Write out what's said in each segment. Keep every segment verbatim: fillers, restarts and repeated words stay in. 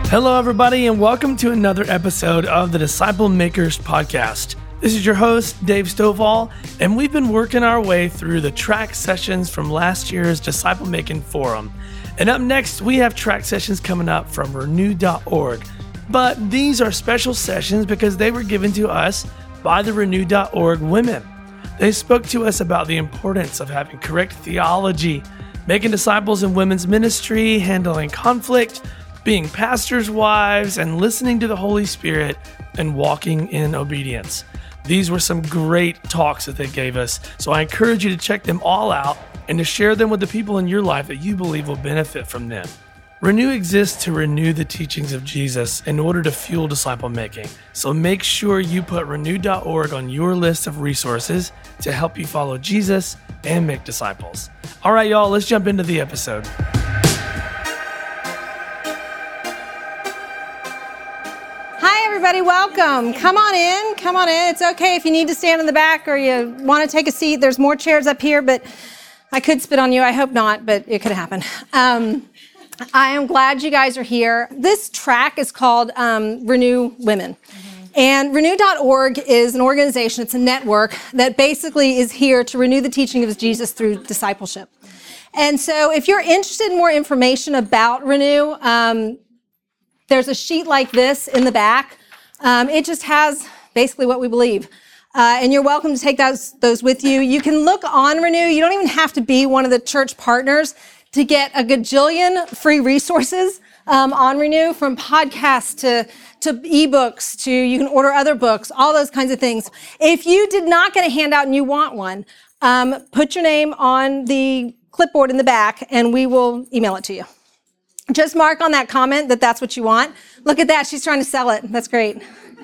Hello, everybody, and welcome to another episode of the Disciple Makers Podcast. This is your host, Dave Stovall, and we've been working our way through the track sessions from last year's Disciple Making Forum. And up next, we have track sessions coming up from renew dot org. But these are special sessions because they were given to us by the renew dot org women. They spoke to us about the importance of having correct theology, making disciples in women's ministry, handling conflict, being pastors' wives, and listening to the Holy Spirit and walking in obedience. These were some great talks that they gave us, so I encourage you to check them all out and to share them with the people in your life that you believe will benefit from them. Renew exists to renew the teachings of Jesus in order to fuel disciple making, so make sure you put renew dot org on your list of resources to help you follow Jesus and make disciples. All right, y'all, let's jump into the episode. Everybody, welcome. Come on in. Come on in. It's okay if you need to stand in the back or you want to take a seat. There's more chairs up here, but I could spit on you. I hope not, but it could happen. Um, I am glad you guys are here. This track is called um, Renew Women. Mm-hmm. And renew dot org is an organization, it's a network that basically is here to renew the teaching of Jesus through discipleship. And so if you're interested in more information about Renew, um, there's a sheet like this in the back. Um, it just has basically what we believe. Uh, and you're welcome to take those, those with you. You can look on Renew. You don't even have to be one of the church partners to get a gajillion free resources um, on Renew, from podcasts to, to ebooks to you can order other books, all those kinds of things. If you did not get a handout and you want one, um, put your name on the clipboard in the back and we will email it to you. Just mark on that comment that that's what you want. Look at that. She's trying to sell it. That's great.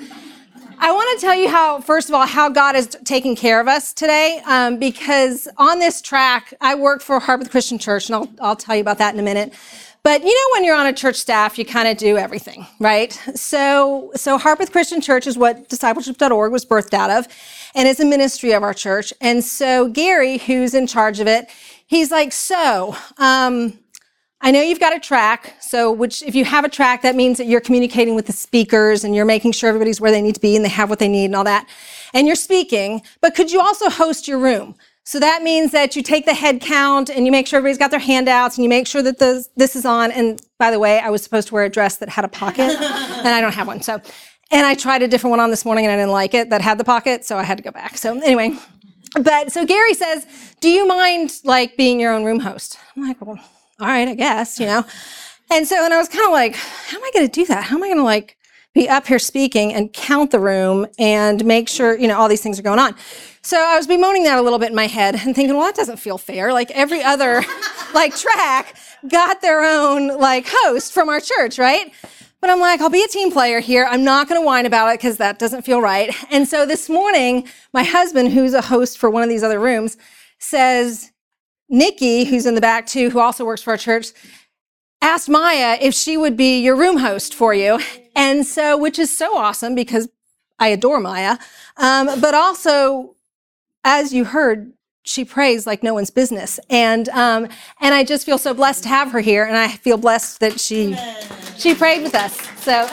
I want to tell you how, first of all, how God is taking care of us today, um, because on this track, I work for Harpeth Christian Church, and I'll, I'll tell you about that in a minute. But you know, when you're on a church staff, you kind of do everything, right? So, so Harpeth Christian Church is what discipleship dot org was birthed out of, and it's a ministry of our church. And so Gary, who's in charge of it, he's like, so, um, I know you've got a track, so which if you have a track, that means that you're communicating with the speakers and you're making sure everybody's where they need to be and they have what they need and all that. And you're speaking, but could you also host your room? So that means that you take the head count and you make sure everybody's got their handouts and you make sure that the, this is on. And by the way, I was supposed to wear a dress that had a pocket and I don't have one. So, and I tried a different one on this morning and I didn't like it that had the pocket, so I had to go back. So anyway, but so Gary says, do you mind like being your own room host? I'm like, well, all right, I guess, you know. And so, and I was kind of like, how am I going to do that? How am I going to like be up here speaking and count the room and make sure, you know, all these things are going on? So I was bemoaning that a little bit in my head and thinking, well, that doesn't feel fair. Like every other like track got their own like host from our church, right? But I'm like, I'll be a team player here. I'm not going to whine about it because that doesn't feel right. And so this morning, my husband, who's a host for one of these other rooms, says, Nikki, who's in the back too, who also works for our church, asked Maya if she would be your room host for you. And so, which is so awesome because I adore Maya. Um, but also, as you heard, she prays like no one's business. And um, and I just feel so blessed to have her here. And I feel blessed that she she prayed with us. So,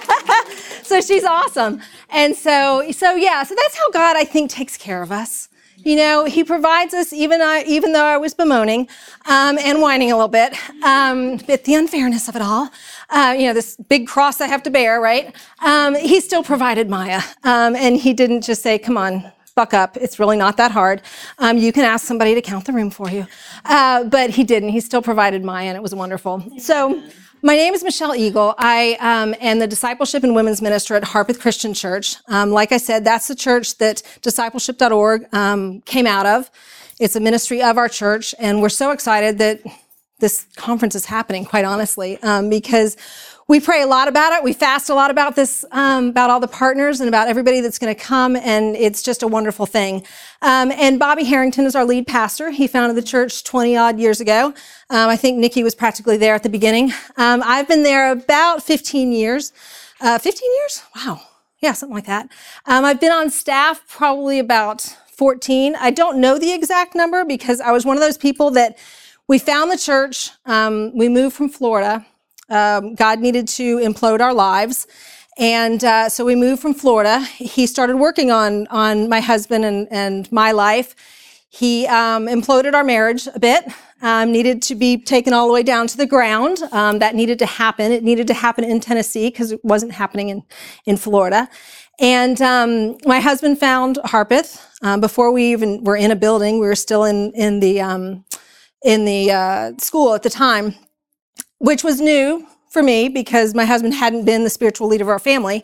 so she's awesome. And so, so yeah, so that's how God, I think, takes care of us. You know, he provides us, even I, even though I was bemoaning um, and whining a little bit, um, but the unfairness of it all, uh, you know, this big cross I have to bear, right? Um, he still provided Maya, um, and he didn't just say, come on, buck up. It's really not that hard. Um, you can ask somebody to count the room for you. Uh, but he didn't. He still provided Maya, and it was wonderful. So my name is Michelle Eagle. I um, am the Discipleship and Women's Minister at Harpeth Christian Church. Um, like I said, that's the church that discipleship dot org um, came out of. It's a ministry of our church, and we're so excited that this conference is happening, quite honestly, um, because we pray a lot about it. We fast a lot about this, um, about all the partners and about everybody that's going to come, and it's just a wonderful thing. Um, and Bobby Harrington is our lead pastor. He founded the church twenty-odd years ago. Um, I think Nikki was practically there at the beginning. Um, I've been there about fifteen years. Uh, fifteen years? Wow. Yeah, something like that. Um, I've been on staff probably about fourteen. I don't know the exact number because I was one of those people that we found the church. Um, we moved from Florida. Um, God needed to implode our lives. And uh, so we moved from Florida. He started working on, on my husband and, and my life. He um, imploded our marriage a bit, um, needed to be taken all the way down to the ground. Um, that needed to happen. It needed to happen in Tennessee because it wasn't happening in, in Florida. And um, my husband found Harpeth. Um, before we even were in a building, we were still in, in the, um, in the uh, school at the time, which was new for me because my husband hadn't been the spiritual leader of our family.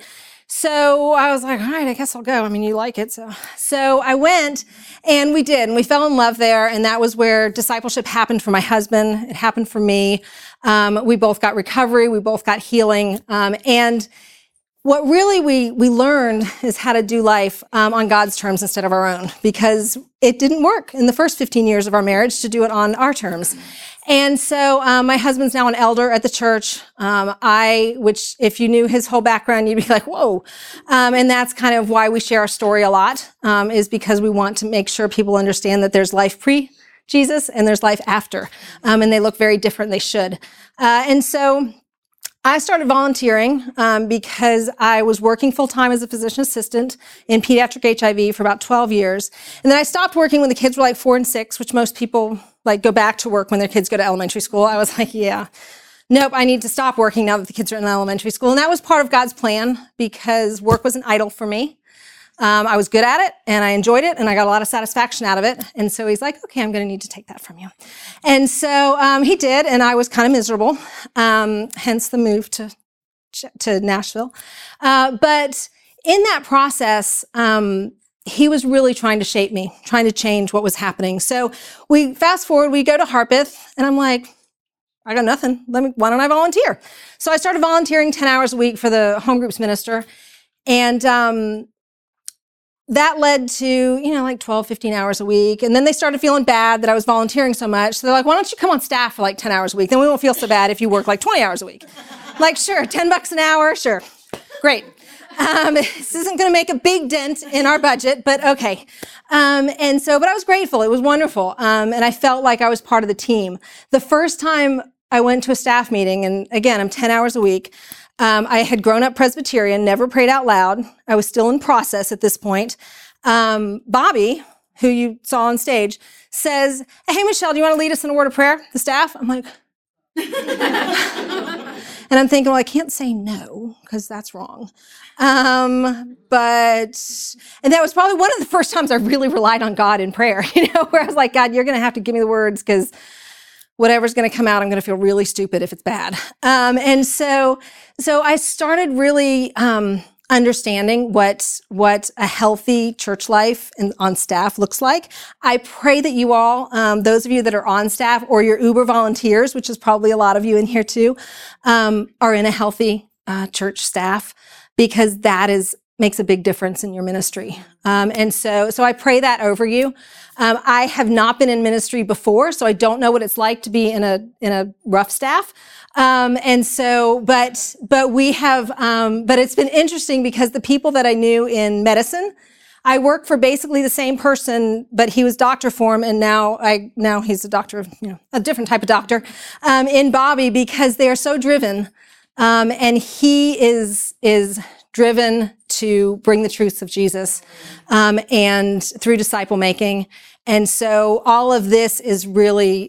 So I was like, all right, I guess I'll go. I mean, you like it. So, so I went and we did, and we fell in love there. And that was where discipleship happened for my husband. It happened for me. Um, we both got recovery. We both got healing. Um, and what really we, we learned is how to do life um, on God's terms instead of our own, because it didn't work in the first fifteen years of our marriage to do it on our terms. And so um, my husband's now an elder at the church. Um, I, which if you knew his whole background, you'd be like, whoa. Um, and that's kind of why we share our story a lot, um, is because we want to make sure people understand that there's life pre-Jesus and there's life after. Um, and they look very different. They should. Uh, and so I started volunteering um, because I was working full-time as a physician assistant in pediatric H I V for about twelve years. And then I stopped working when the kids were like four and six, which most people like go back to work when their kids go to elementary school. I was like, yeah, nope, I need to stop working now that the kids are in elementary school. And that was part of God's plan because work was an idol for me. Um, I was good at it and I enjoyed it and I got a lot of satisfaction out of it. And so he's like, okay, I'm going to need to take that from you. And so um, he did, and I was kind of miserable, um, hence the move to, to Nashville. Uh, but in that process, um, he was really trying to shape me, trying to change what was happening. So we fast forward, we go to Harpeth, and I'm like, I got nothing. Let me, why don't I volunteer? So I started volunteering ten hours a week for the home groups minister. And um, that led to, you know, like twelve, fifteen hours a week. And then they started feeling bad that I was volunteering so much. So they're like, why don't you come on staff for like ten hours a week? Then we won't feel so bad if you work like twenty hours a week. Like, sure, ten bucks an hour, sure. Great. Um, this isn't going to make a big dent in our budget, but okay. Um, and so, but I was grateful. It was wonderful. Um, and I felt like I was part of the team. The first time I went to a staff meeting, and again, I'm ten hours a week. Um, I had grown up Presbyterian, never prayed out loud. I was still in process at this point. Um, Bobby, who you saw on stage, says, hey, Michelle, do you want to lead us in a word of prayer, the staff? I'm like, and I'm thinking, well, I can't say no, because that's wrong. Um, but, and that was probably one of the first times I really relied on God in prayer, you know, where I was like, God, you're going to have to give me the words, because whatever's going to come out, I'm going to feel really stupid if it's bad. Um, and so, so I started really um, understanding what what a healthy church life and on staff looks like. I pray that you all, um, those of you that are on staff or your Uber volunteers, which is probably a lot of you in here too, um, are in a healthy uh, church staff, because that is makes a big difference in your ministry. Um, and so, so I pray that over you. Um, I have not been in ministry before, so I don't know what it's like to be in a in a rough staff. Um, and so, but but we have, um, but it's been interesting because the people that I knew in medicine, I work for basically the same person, but he was doctor form, and now I now he's a doctor, you know, a different type of doctor, um, in Bobby, because they are so driven, um, and he is is. driven to bring the truths of Jesus um, and through disciple making. And so all of this is really,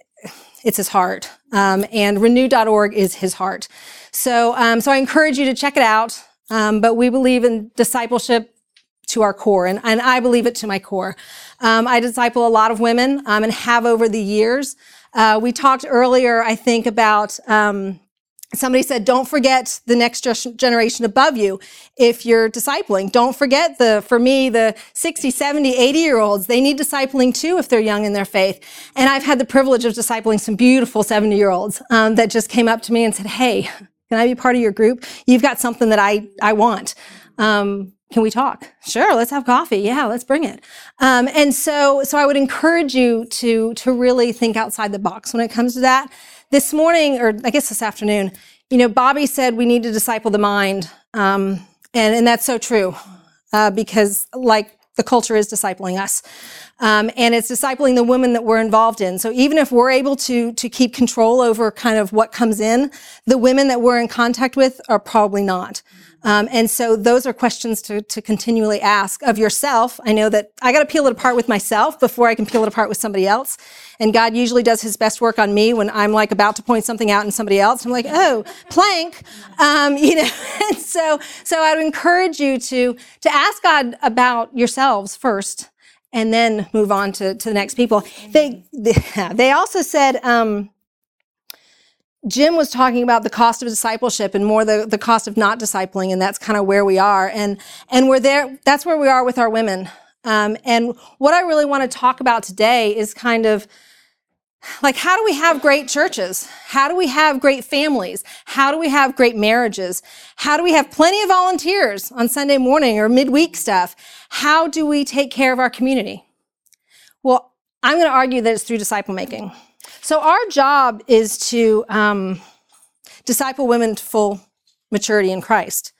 it's his heart. Um, and renew dot org is his heart. So, um, so I encourage you to check it out. Um, but we believe in discipleship to our core, and, and I believe it to my core. Um, I disciple a lot of women um, and have over the years. Uh, we talked earlier, I think, about... Um, Somebody said, don't forget the next generation above you if you're discipling. Don't forget the, for me, the sixty, seventy, eighty year olds. They need discipling too if they're young in their faith. And I've had the privilege of discipling some beautiful seventy year olds um, that just came up to me and said, hey, can I be part of your group? You've got something that I, I want. Um, can we talk? Sure, let's have coffee. Yeah, let's bring it. Um, and so, so I would encourage you to, to really think outside the box when it comes to that. This morning, or I guess this afternoon, you know, Bobby said we need to disciple the mind. Um, and, and that's so true. Uh, because like the culture is discipling us. Um, and it's discipling the women that we're involved in. So even if we're able to, to keep control over kind of what comes in, the women that we're in contact with are probably not. Um, and so those are questions to, to continually ask of yourself. I know that I got to peel it apart with myself before I can peel it apart with somebody else. And God usually does his best work on me when I'm like about to point something out in somebody else. I'm like, oh, plank, um, you know. And so, so I would encourage you to, to ask God about yourselves first and then move on to, to the next people. They, they, they also said, um, Jim was talking about the cost of discipleship and more the, the cost of not discipling, and that's kind of where we are. And, and we're there, that's where we are with our women. Um, and what I really want to talk about today is kind of like, how do we have great churches? How do we have great families? How do we have great marriages? How do we have plenty of volunteers on Sunday morning or midweek stuff? How do we take care of our community? Well, I'm going to argue that it's through disciple making. So our job is to um, disciple women to full maturity in Christ.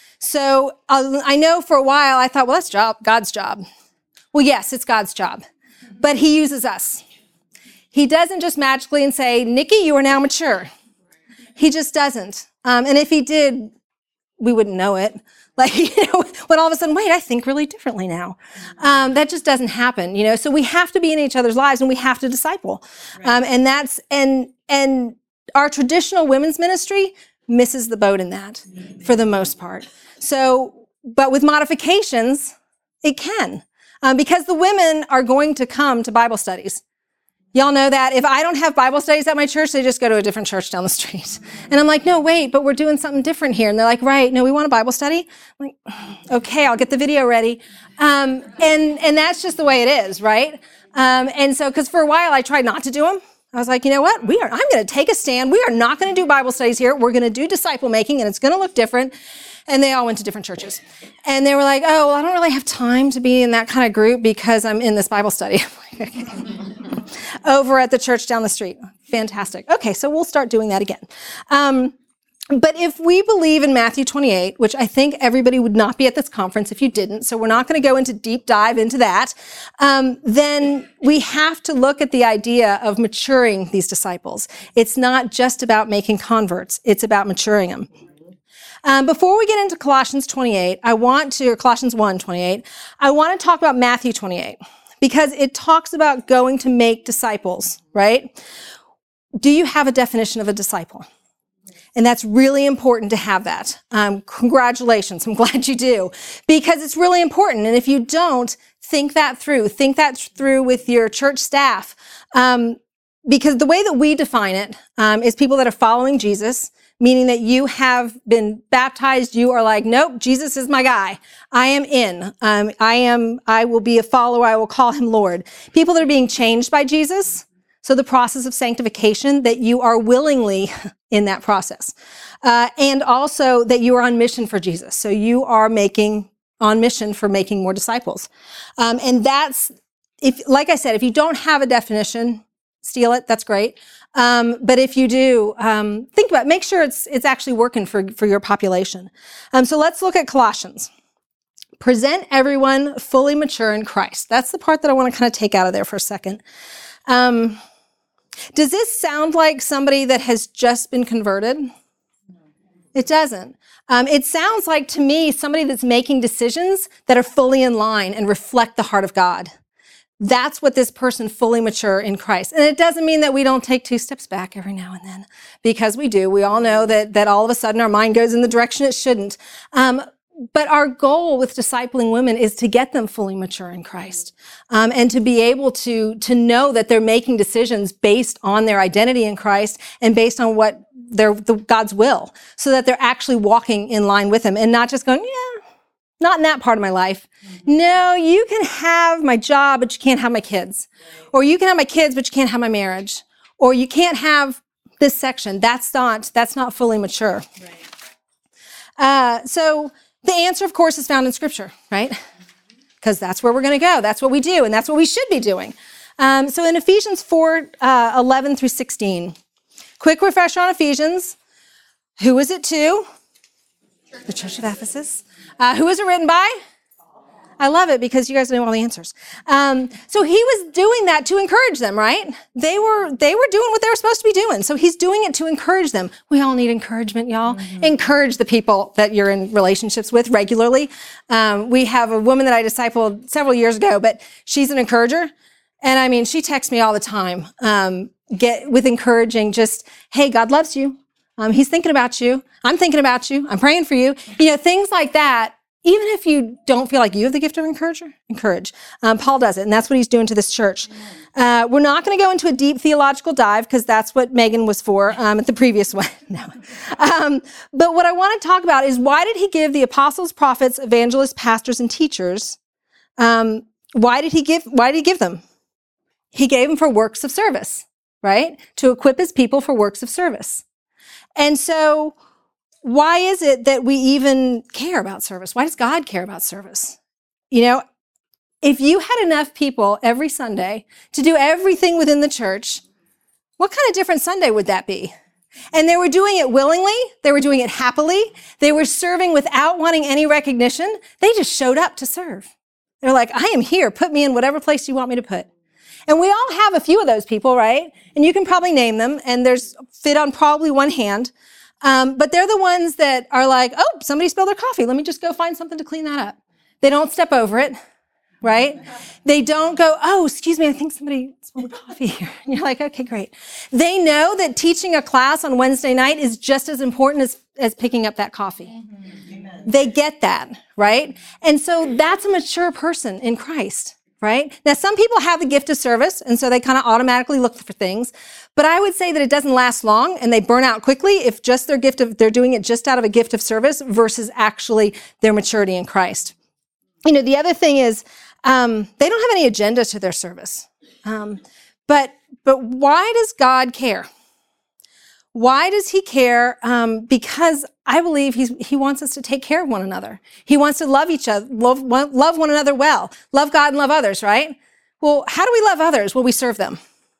So uh, I know for a while I thought, well, that's job, God's job. Well, yes, it's God's job, but he uses us. He doesn't just magically and say, Nikki, you are now mature. He just doesn't. Um, and if he did, we wouldn't know it. Like, you know, when all of a sudden, wait, I think really differently now. Um, that just doesn't happen, you know. So we have to be in each other's lives and we have to disciple. Right. Um, and that's, and, and our traditional women's ministry misses the boat in that for the most part. So, but with modifications, it can. Um, because the women are going to come to Bible studies. Y'all know that. If I don't have Bible studies at my church, they just go to a different church down the street. And I'm like, no, wait, but we're doing something different here. And they're like, right, no, we want a Bible study. I'm like, okay, I'll get the video ready. Um, and, and that's just the way it is, right? Um, and so, because for a while I tried not to do them. I was like, you know what? We are, I'm going to take a stand. We are not going to do Bible studies here. We're going to do disciple making, and it's going to look different. And they all went to different churches. And they were like, oh, well, I don't really have time to be in that kind of group because I'm in this Bible study. I'm like, okay. Over at the church down the street. Fantastic. Okay, so we'll start doing that again. Um, but if we believe in Matthew twenty-eight, which I think everybody would not be at this conference if you didn't, so we're not going to go into deep dive into that, um, then we have to look at the idea of maturing these disciples. It's not just about making converts. It's about maturing them. Um, before we get into Colossians twenty-eight, I want to, or Colossians one twenty-eight, I want to talk about Matthew twenty-eight because it talks about going to make disciples, right? Do you have a definition of a disciple? And that's really important to have that. Um, congratulations. I'm glad you do because it's really important. And if you don't, think that through. Think that through with your church staff. Um, because the way that we define it um, is people that are following Jesus, meaning that you have been baptized. You are like, nope, Jesus is my guy. I am in. Um, I am, I will be a follower. I will call him Lord. People that are being changed by Jesus. So the process of sanctification, that you are willingly in that process. Uh, and also that you are on mission for Jesus. So you are making, on mission for making more disciples. Um, and that's, if, like I said, if you don't have a definition, steal it. That's great. Um, but if you do, um, think about it. Make sure it's it's actually working for, for your population. Um, so let's look at Colossians. Present everyone fully mature in Christ. That's the part that I want to kind of take out of there for a second. Um, does this sound like somebody that has just been converted? It doesn't. Um, it sounds like, to me, somebody that's making decisions that are fully in line and reflect the heart of God. That's what this person fully mature in Christ. And it doesn't mean that we don't take two steps back every now and then, because we do. We all know that that all of a sudden our mind goes in the direction it shouldn't. Um, but our goal with discipling women is to get them fully mature in Christ, um, and to be able to to know that they're making decisions based on their identity in Christ and based on what their the, God's will, so that they're actually walking in line with Him and not just going, yeah. Not in that part of my life. Mm-hmm. No, you can have my job, but you can't have my kids. Right. Or you can have my kids, but you can't have my marriage. Or you can't have this section. That's not, that's not fully mature. Right. Uh, so the answer, of course, is found in Scripture, right? Because that's where we're going to go. That's what we do, and that's what we should be doing. Um, so in Ephesians four, uh, eleven through sixteen, quick refresher on Ephesians. Who is it to? The Church of Ephesus. Uh, who is it written by? I love it because you guys know all the answers. Um, so he was doing that to encourage them, right? They were they were doing what they were supposed to be doing. So he's doing it to encourage them. We all need encouragement, y'all. Mm-hmm. Encourage the people that you're in relationships with regularly. Um, we have a woman that I discipled several years ago, but she's an encourager. And I mean, she texts me all the time, um, get with encouraging, just, hey, God loves you. Um, he's thinking about you. I'm thinking about you. I'm praying for you. You know, things like that. Even if you don't feel like you have the gift of encourager, encourage. Um, Paul does it, and that's what he's doing to this church. Uh, we're not going to go into a deep theological dive because that's what Megan was for um, at the previous one. no. um, but what I want to talk about is why did he give the apostles, prophets, evangelists, pastors, and teachers? Um, why did he give? Why did he give them? He gave them for works of service, right? To equip his people for works of service. And so, why is it that we even care about service? Why does God care about service? You know, if you had enough people every Sunday to do everything within the church, what kind of different Sunday would that be? And they were doing it willingly. They were doing it happily. They were serving without wanting any recognition. They just showed up to serve. They're like, I am here. Put me in whatever place you want me to put. And we all have a few of those people, right? And you can probably name them, and there's fit on probably one hand. Um, but they're the ones that are like, oh, somebody spilled their coffee. Let me just go find something to clean that up. They don't step over it, right? They don't go, oh, excuse me, I think somebody spilled coffee here. And you're like, okay, great. They know that teaching a class on Wednesday night is just as important as, as picking up that coffee. Mm-hmm. They get that, right? And so that's a mature person in Christ. Right? Now, some people have the gift of service, and so they kind of automatically look for things. But I would say that it doesn't last long, and they burn out quickly if just their gift of, they're doing it just out of a gift of service versus actually their maturity in Christ. You know, the other thing is, um, they don't have any agenda to their service. Um, but, but why does God care? Why does he care? Um, because I believe he's, he wants us to take care of one another. He wants to love each other, love, love one another well, love God and love others, right? Well, how do we love others? Well, we serve them.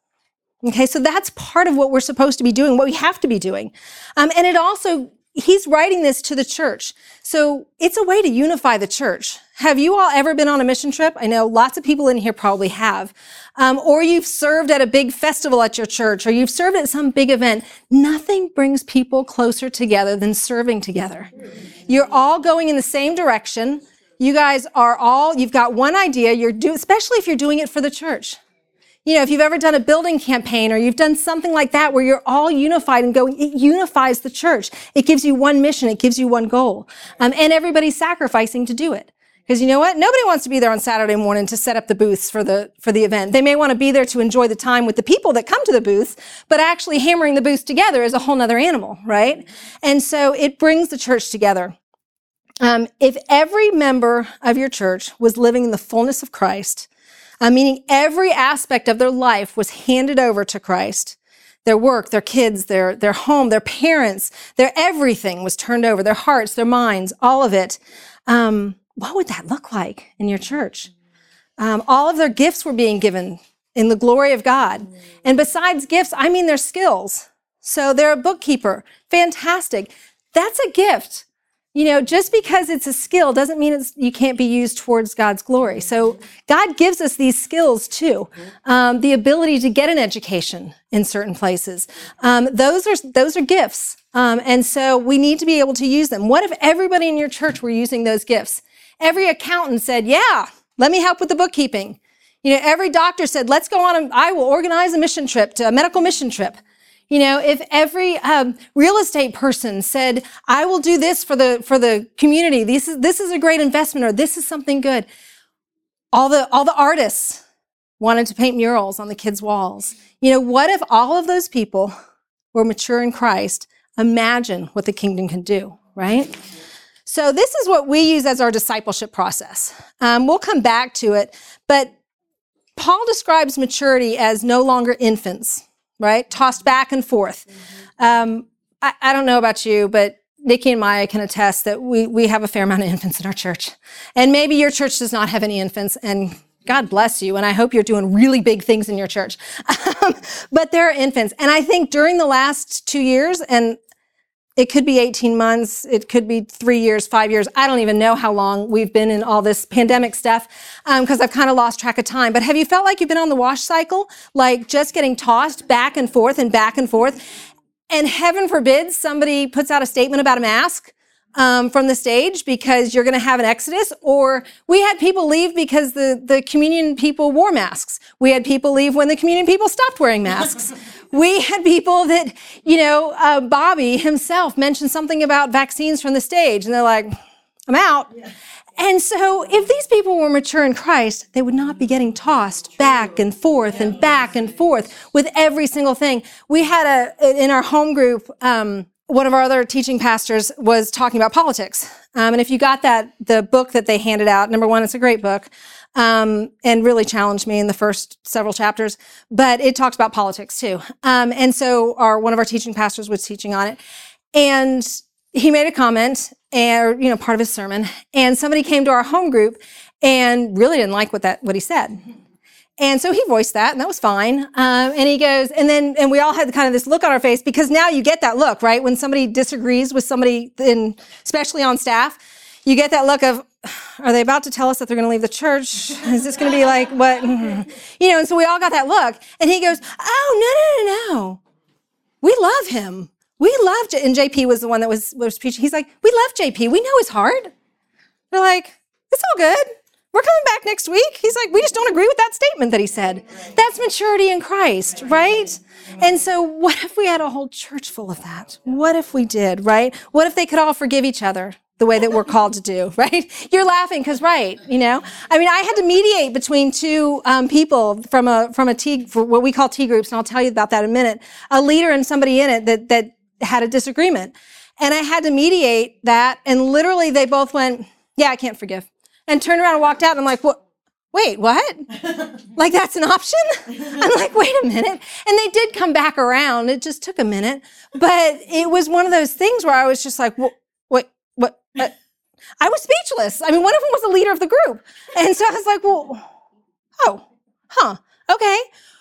Okay, so that's part of what we're supposed to be doing, what we have to be doing. Um, and it also, he's writing this to the church. So it's a way to unify the church. Have you all ever been on a mission trip? I know lots of people in here probably have. Um, or you've served at a big festival at your church, or you've served at some big event. Nothing brings people closer together than serving together. You're all going in the same direction. You guys are all, you've got one idea, you're do, especially if you're doing it for the church. You know, if you've ever done a building campaign or you've done something like that where you're all unified and going, it unifies the church. It gives you one mission. It gives you one goal. Um, and everybody's sacrificing to do it. Because you know what? Nobody wants to be there on Saturday morning to set up the booths for the, for the event. They may want to be there to enjoy the time with the people that come to the booths, but actually hammering the booths together is a whole nother animal, right? And so it brings the church together. Um, if every member of your church was living in the fullness of Christ, Uh, meaning every aspect of their life was handed over to Christ. Their work, their kids, their, their home, their parents, their everything was turned over, their hearts, their minds, all of it. Um, what would that look like in your church? Um, all of their gifts were being given in the glory of God. And besides gifts, I mean their skills. So they're a bookkeeper. Fantastic. That's a gift. You know, just because it's a skill doesn't mean it's, you can't be used towards God's glory. So God gives us these skills too. Um, the ability to get an education in certain places. Um, those are, those are gifts. Um, and so we need to be able to use them. What if everybody in your church were using those gifts? Every accountant said, yeah, let me help with the bookkeeping. You know, every doctor said, let's go on, a, I will organize a mission trip, to a medical mission trip. You know, if every um, real estate person said, I will do this for the for the community, this is this is a great investment, or this is something good. All the all the artists wanted to paint murals on the kids' walls. You know, what if all of those people were mature in Christ? Imagine what the kingdom can do, right? So this is what we use as our discipleship process. Um, we'll come back to it, but Paul describes maturity as no longer infants. Right? Tossed back and forth. Um, I, I don't know about you, but Nikki and Maya can attest that we, we have a fair amount of infants in our church. And maybe your church does not have any infants, and God bless you, and I hope you're doing really big things in your church. Um, but there are infants. And I think during the last two years, and It could be eighteen months. It could be three years, five years. I don't even know how long we've been in all this pandemic stuff because um, I've kind of lost track of time. But have you felt like you've been on the wash cycle, like just getting tossed back and forth and back and forth? And heaven forbid somebody puts out a statement about a mask um, from the stage because you're going to have an exodus. Or we had people leave because the, the communion people wore masks. We had people leave when the communion people stopped wearing masks. We had people that, you know, uh, Bobby himself mentioned something about vaccines from the stage, and they're like, I'm out. Yeah. And so if these people were mature in Christ, they would not be getting tossed back and forth and back and forth with every single thing. We had a, in our home group, um, one of our other teaching pastors was talking about politics. Um, and if you got that, the book that they handed out, number one, it's a great book. Um, and really challenged me in the first several chapters, but it talks about politics too. Um, and so our, one of our teaching pastors was teaching on it, and he made a comment, or, you know, part of his sermon, and somebody came to our home group and really didn't like what that, what he said. And so he voiced that, and that was fine. Um, and he goes, and then, and we all had kind of this look on our face, because now you get that look, right? When somebody disagrees with somebody, in, especially on staff, you get that look of, are they about to tell us that they're going to leave the church? Is this going to be like what? You know, and so we all got that look. And he goes, oh, no, no, no, no. We love him. We love, J-. and J P was the one that was, was preaching. He's like, we love J P. We know his heart. They're like, it's all good. We're coming back next week. He's like, we just don't agree with that statement that he said. That's maturity in Christ, right? And so what if we had a whole church full of that? What if we did, right? What if they could all forgive each other the way that we're called to do, right? You're laughing because, right, you know? I mean, I had to mediate between two um, people from a from a T, for what we call T groups, and I'll tell you about that in a minute, a leader and somebody in it that that had a disagreement. And I had to mediate that, and literally they both went, yeah, I can't forgive. And turned around and walked out, and I'm like, what? Wait, what? Like, that's an option? I'm like, wait a minute. And they did come back around. It just took a minute. But it was one of those things where I was just like, what? What? What? Uh, I was speechless. I mean, one of them was the leader of the group. And so I was like, well, oh, huh, okay.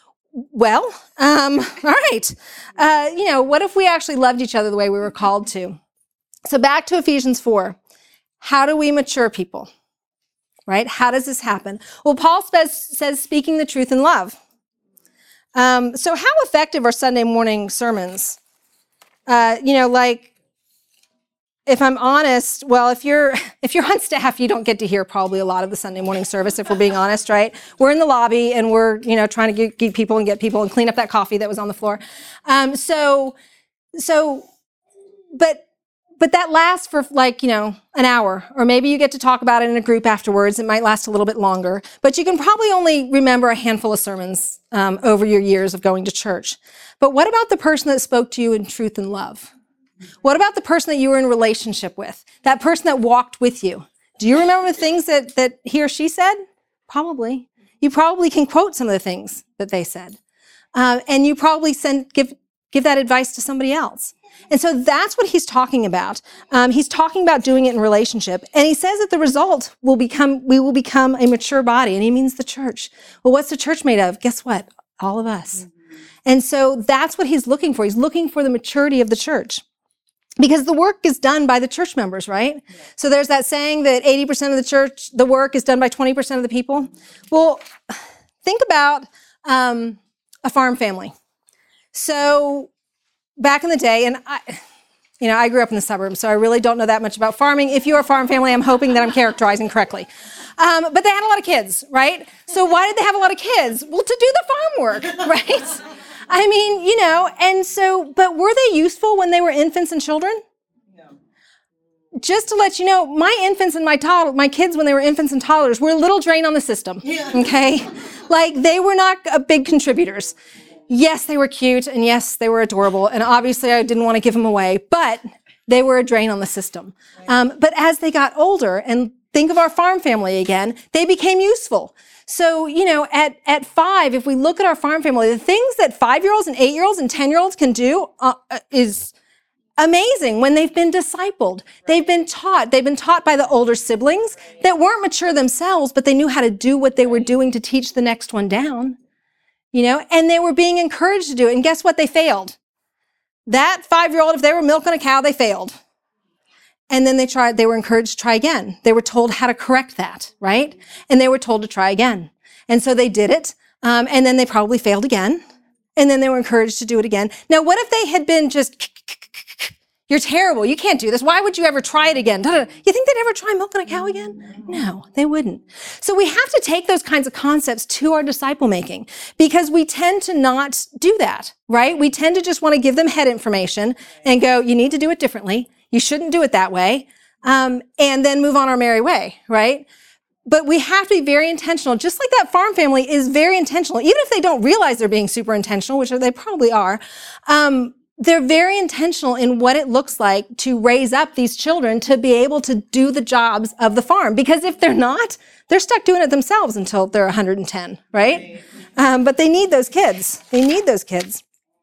Well, um, all right. Uh, you know, what if we actually loved each other the way we were called to? So back to Ephesians four. How do we mature people? Right? How does this happen? Well, Paul says, says speaking the truth in love. Um, so how effective are Sunday morning sermons? Uh, you know, like, if I'm honest, well, if you're if you're on staff, you don't get to hear probably a lot of the Sunday morning service, if we're being honest, right? We're in the lobby, and we're, you know, trying to get, get people and get people and clean up that coffee that was on the floor. Um, so, so, but, But that lasts for like, you know, an hour, or maybe you get to talk about it in a group afterwards. It might last a little bit longer, but you can probably only remember a handful of sermons um, over your years of going to church. But what about the person that spoke to you in truth and love? What about the person that you were in relationship with? That person that walked with you? Do you remember the things that, that he or she said? Probably. You probably can quote some of the things that they said. Uh, and you probably send, give, give that advice to somebody else. And so that's what he's talking about. Um, he's talking about doing it in relationship. And he says that the result will become, we will become a mature body. And he means the church. Well, what's the church made of? Guess what? All of us. Mm-hmm. And so that's what he's looking for. He's looking for the maturity of the church. Because the work is done by the church members, right? Yeah. So there's that saying that eighty percent of the church, the work is done by twenty percent of the people. Well, think about um, a farm family. So back in the day, and I, you know, I grew up in the suburbs, so I really don't know that much about farming. If you're a farm family, I'm hoping that I'm characterizing correctly. Um, but they had a lot of kids, right? So why did they have a lot of kids? Well, to do the farm work, right? I mean, you know, and so, but were they useful when they were infants and children? No. Just to let you know, my infants and my toddler, my kids when they were infants and toddlers were a little drain on the system, yeah. Okay? Like, they were not uh, big contributors. Yes, they were cute, and yes, they were adorable, and obviously I didn't want to give them away, but they were a drain on the system. Um, but as they got older, and think of our farm family again, they became useful. So, you know, at, at five, if we look at our farm family, the things that five-year-olds and eight-year-olds and ten-year-olds can do uh, is amazing when they've been discipled. They've been taught. They've been taught by the older siblings that weren't mature themselves, but they knew how to do what they were doing to teach the next one down. You know, and they were being encouraged to do it. And guess what? They failed. that five-year-old, if they were milking a cow, they failed. And then they tried, they were encouraged to try again. They were told how to correct that, right? And they were told to try again. And so they did it. Um, and then they probably failed again. And then they were encouraged to do it again. Now, what if they had been just, you're terrible, you can't do this, why would you ever try it again? You think they'd ever try milking a cow again? No, they wouldn't. So we have to take those kinds of concepts to our disciple making, because we tend to not do that, right? We tend to just want to give them head information and go, you need to do it differently. You shouldn't do it that way. Um, and then move on our merry way, right? But we have to be very intentional, just like that farm family is very intentional. Even if they don't realize they're being super intentional, which they probably are, um, they're very intentional in what it looks like to raise up these children to be able to do the jobs of the farm. Because if they're not, they're stuck doing it themselves until they're one hundred ten, right? Um, but they need those kids. They need those kids.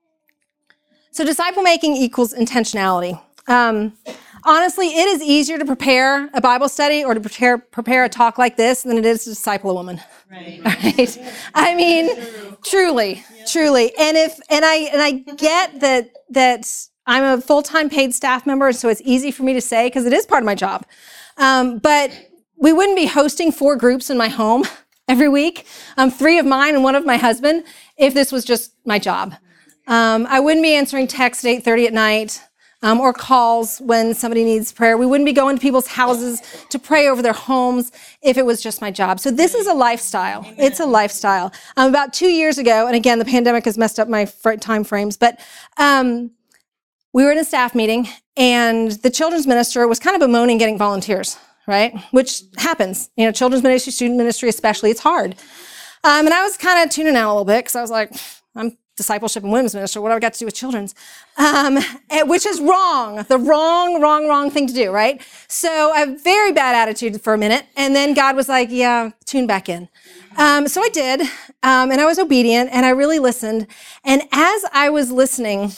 So disciple making equals intentionality. Um, honestly, it is easier to prepare a Bible study or to prepare prepare a talk like this than it is to disciple a woman. Right. Right? I mean, truly, yeah. truly. And if and I and I get that that I'm a full-time paid staff member, so it's easy for me to say because it is part of my job. Um, but we wouldn't be hosting four groups in my home every week, um, three of mine and one of my husband, if this was just my job. Um, I wouldn't be answering texts at eight thirty at night. Um, or calls when somebody needs prayer. We wouldn't be going to people's houses to pray over their homes if it was just my job. So this is a lifestyle. Amen. It's a lifestyle. Um, about two years ago, and again, the pandemic has messed up my fr- time frames, but um, we were in a staff meeting, and the children's minister was kind of bemoaning getting volunteers, right? Which happens. You know, children's ministry, student ministry especially, it's hard. Um, and I was kind of tuning out a little bit because I was like, I'm discipleship and women's minister. What do I got to do with children's? Um, which is wrong, the wrong, wrong, wrong thing to do, right? So I have a very bad attitude for a minute. And then God was like, yeah, tune back in. Um, so I did. Um, and I was obedient and I really listened. And as I was listening,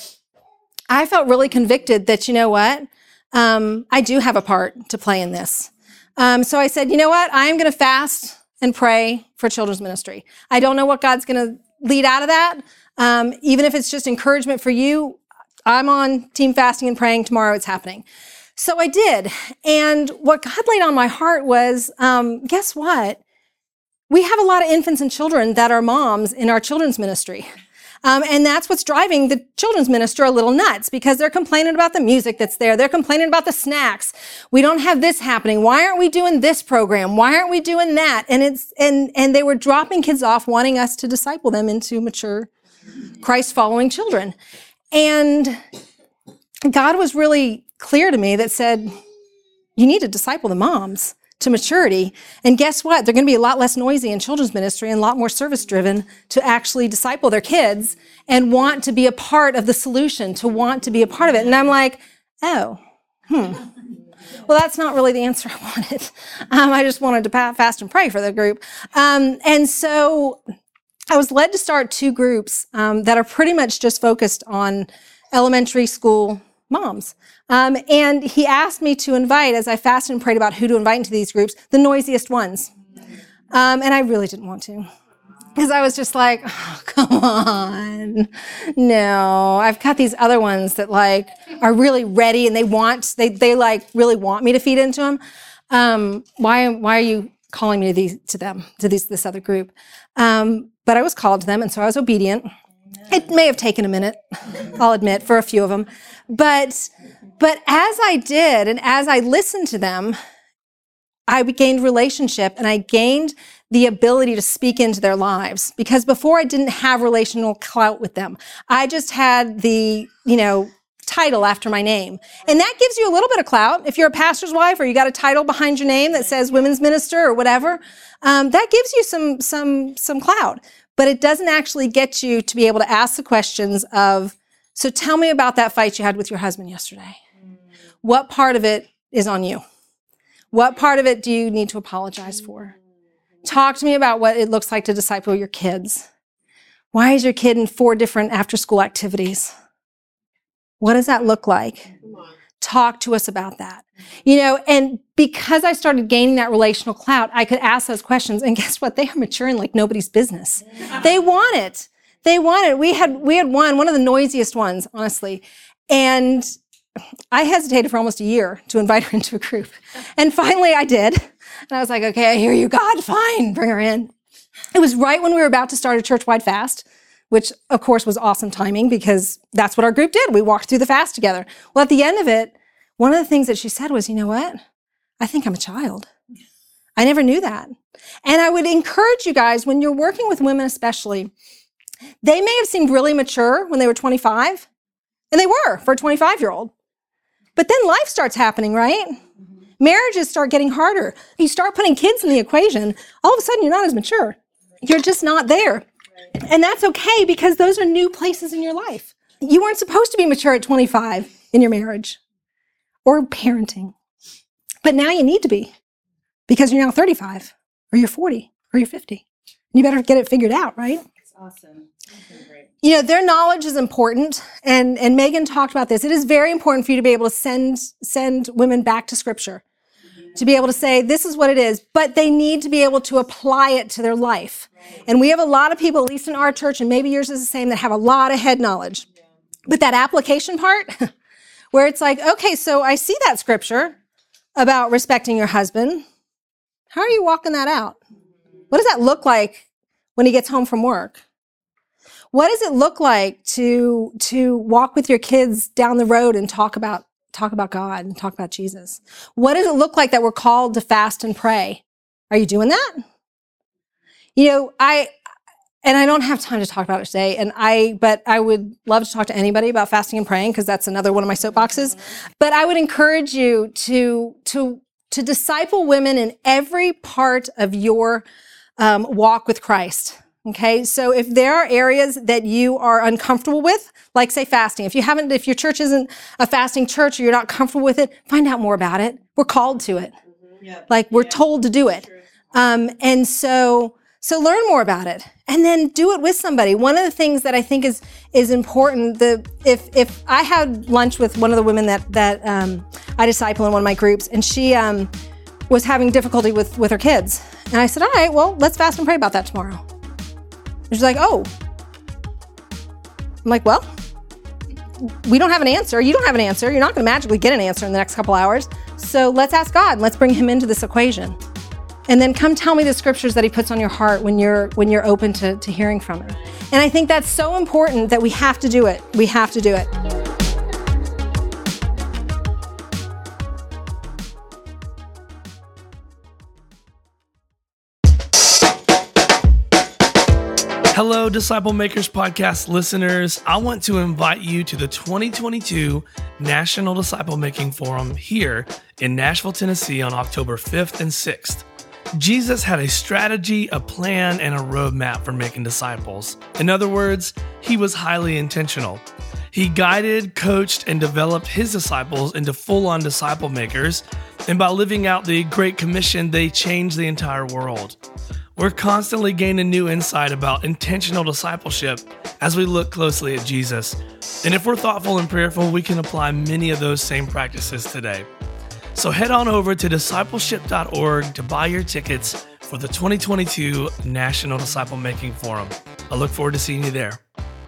I felt really convicted that, you know what? Um, I do have a part to play in this. Um, so I said, you know what? I am going to fast and pray for children's ministry. I don't know what God's going to lead out of that. Um, even if it's just encouragement for you, I'm on team fasting and praying tomorrow. It's happening. So I did. And what God laid on my heart was, um, guess what? We have a lot of infants and children that are moms in our children's ministry. Um, and that's what's driving the children's minister a little nuts because they're complaining about the music that's there. They're complaining about the snacks. We don't have this happening. Why aren't we doing this program? Why aren't we doing that? And it's, and, and they were dropping kids off wanting us to disciple them into mature Christ-following children. And God was really clear to me that said, you need to disciple the moms to maturity. And guess what? They're going to be a lot less noisy in children's ministry and a lot more service-driven to actually disciple their kids and want to be a part of the solution, to want to be a part of it. And I'm like, oh, hmm. Well, that's not really the answer I wanted. Um, I just wanted to fast and pray for the group. Um, and so I was led to start two groups um, that are pretty much just focused on elementary school moms. Um, and he asked me to invite, as I fasted and prayed about who to invite into these groups, the noisiest ones. Um, and I really didn't want to. Because I was just like, oh, come on. No, I've got these other ones that like are really ready and they want, they they like really want me to feed into them. Um, why, why are you calling me to these, to them, to these, this other group? Um, But I was called to them, and so I was obedient. It may have taken a minute, I'll admit, for a few of them. But, but as I did, and as I listened to them, I gained relationship, and I gained the ability to speak into their lives. Because before I didn't have relational clout with them. I just had the, you know, title after my name. And that gives you a little bit of clout. If you're a pastor's wife or you got a title behind your name that says women's minister or whatever, um, that gives you some, some, some clout. But it doesn't actually get you to be able to ask the questions of, so tell me about that fight you had with your husband yesterday. Mm. What part of it is on you? What part of it do you need to apologize for? Talk to me about what it looks like to disciple your kids. Why is your kid in four different after-school activities? What does that look like? Talk to us about that. You know, and because I started gaining that relational clout, I could ask those questions. And guess what? They are maturing like nobody's business. They want it. They want it. We had, we had one, one of the noisiest ones, honestly. And I hesitated for almost a year to invite her into a group. And finally I did. And I was like, okay, I hear you, God, fine, bring her in. It was right when we were about to start a church-wide fast, which of course was awesome timing because that's what our group did. We walked through the fast together. Well, at the end of it, one of the things that she said was, you know what? I think I'm a child. I never knew that. And I would encourage you guys, when you're working with women especially, they may have seemed really mature when they were twenty-five, and they were for a twenty-five-year-old. But then life starts happening, right? Mm-hmm. Marriages start getting harder. You start putting kids in the equation, all of a sudden you're not as mature. You're just not there. Right. And that's okay because those are new places in your life. You weren't supposed to be mature at twenty-five in your marriage or parenting. But now you need to be because you're now thirty-five or you're forty or you're fifty. You better get it figured out, right? That's awesome. That's great. You know, their knowledge is important, and, and Megan talked about this. It is very important for you to be able to send send women back to Scripture, mm-hmm. to be able to say, this is what it is, but they need to be able to apply it to their life. Right. And we have a lot of people, at least in our church, and maybe yours is the same, that have a lot of head knowledge. Yeah. But that application part, where it's like, okay, so I see that Scripture about respecting your husband. How are you walking that out? What does that look like when he gets home from work? What does it look like to, to walk with your kids down the road and talk about, talk about God and talk about Jesus? What does it look like that we're called to fast and pray? Are you doing that? You know, I, and I don't have time to talk about it today, and I, but I would love to talk to anybody about fasting and praying because that's another one of my soapboxes. But I would encourage you to, to, to disciple women in every part of your um, walk with Christ. Okay, so if there are areas that you are uncomfortable with, like say fasting, if you haven't, if your church isn't a fasting church or you're not comfortable with it, find out more about it. We're called to it. Mm-hmm. Yep. Like we're yeah. told to do it. Um, and so, so learn more about it and then do it with somebody. One of the things that I think is, is important, the, if, if I had lunch with one of the women that, that, um, I disciple in one of my groups, and she, um, was having difficulty with, with her kids. And I said, all right, well, let's fast and pray about that tomorrow. She's like, oh. I'm like, well, we don't have an answer. You don't have an answer. You're not going to magically get an answer in the next couple hours. So let's ask God. Let's bring him into this equation. And then come tell me the scriptures that he puts on your heart when you're when you're open to, to hearing from him. And I think that's so important that we have to do it. We have to do it. Hello, Disciple Makers Podcast listeners. I want to invite you to the twenty twenty-two National Disciple Making Forum here in Nashville, Tennessee on October fifth and sixth. Jesus had a strategy, a plan, and a roadmap for making disciples. In other words, he was highly intentional. He guided, coached, and developed his disciples into full-on disciple makers, and by living out the Great Commission, they changed the entire world. We're constantly gaining new insight about intentional discipleship as we look closely at Jesus. And if we're thoughtful and prayerful, we can apply many of those same practices today. So head on over to discipleship dot org to buy your tickets for the twenty twenty-two National Disciple Making Forum. I look forward to seeing you there.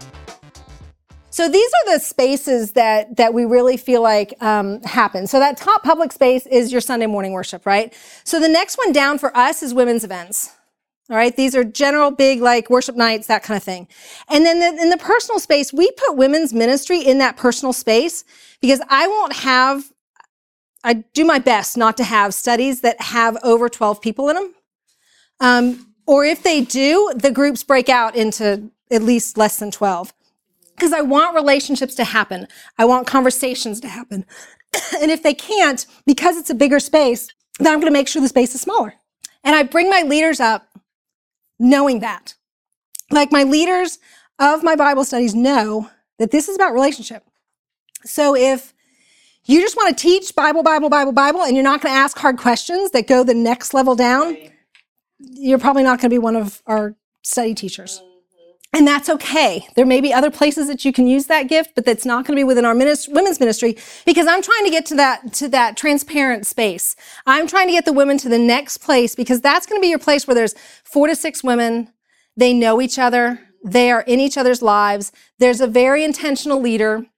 So these are the spaces that, that we really feel like um, happen. So that top public space is your Sunday morning worship, right? So the next one down for us is women's events. All right. These are general big, like worship nights, that kind of thing. And then the, in the personal space, we put women's ministry in that personal space because I won't have, I do my best not to have studies that have over twelve people in them. Um, or if they do, the groups break out into at least less than twelve because I want relationships to happen. I want conversations to happen. And if they can't, because it's a bigger space, then I'm going to make sure the space is smaller. And I bring my leaders up knowing that. Like my leaders of my Bible studies know that this is about relationship. So if you just want to teach Bible, Bible, Bible, Bible, and you're not going to ask hard questions that go the next level down, right, you're probably not going to be one of our study teachers. Mm-hmm. And that's okay. There may be other places that you can use that gift, but that's not going to be within our ministry, women's ministry, because I'm trying to get to that, to that transparent space. I'm trying to get the women to the next place because that's going to be your place where there's four to six women. They know each other. They are in each other's lives. There's a very intentional leader.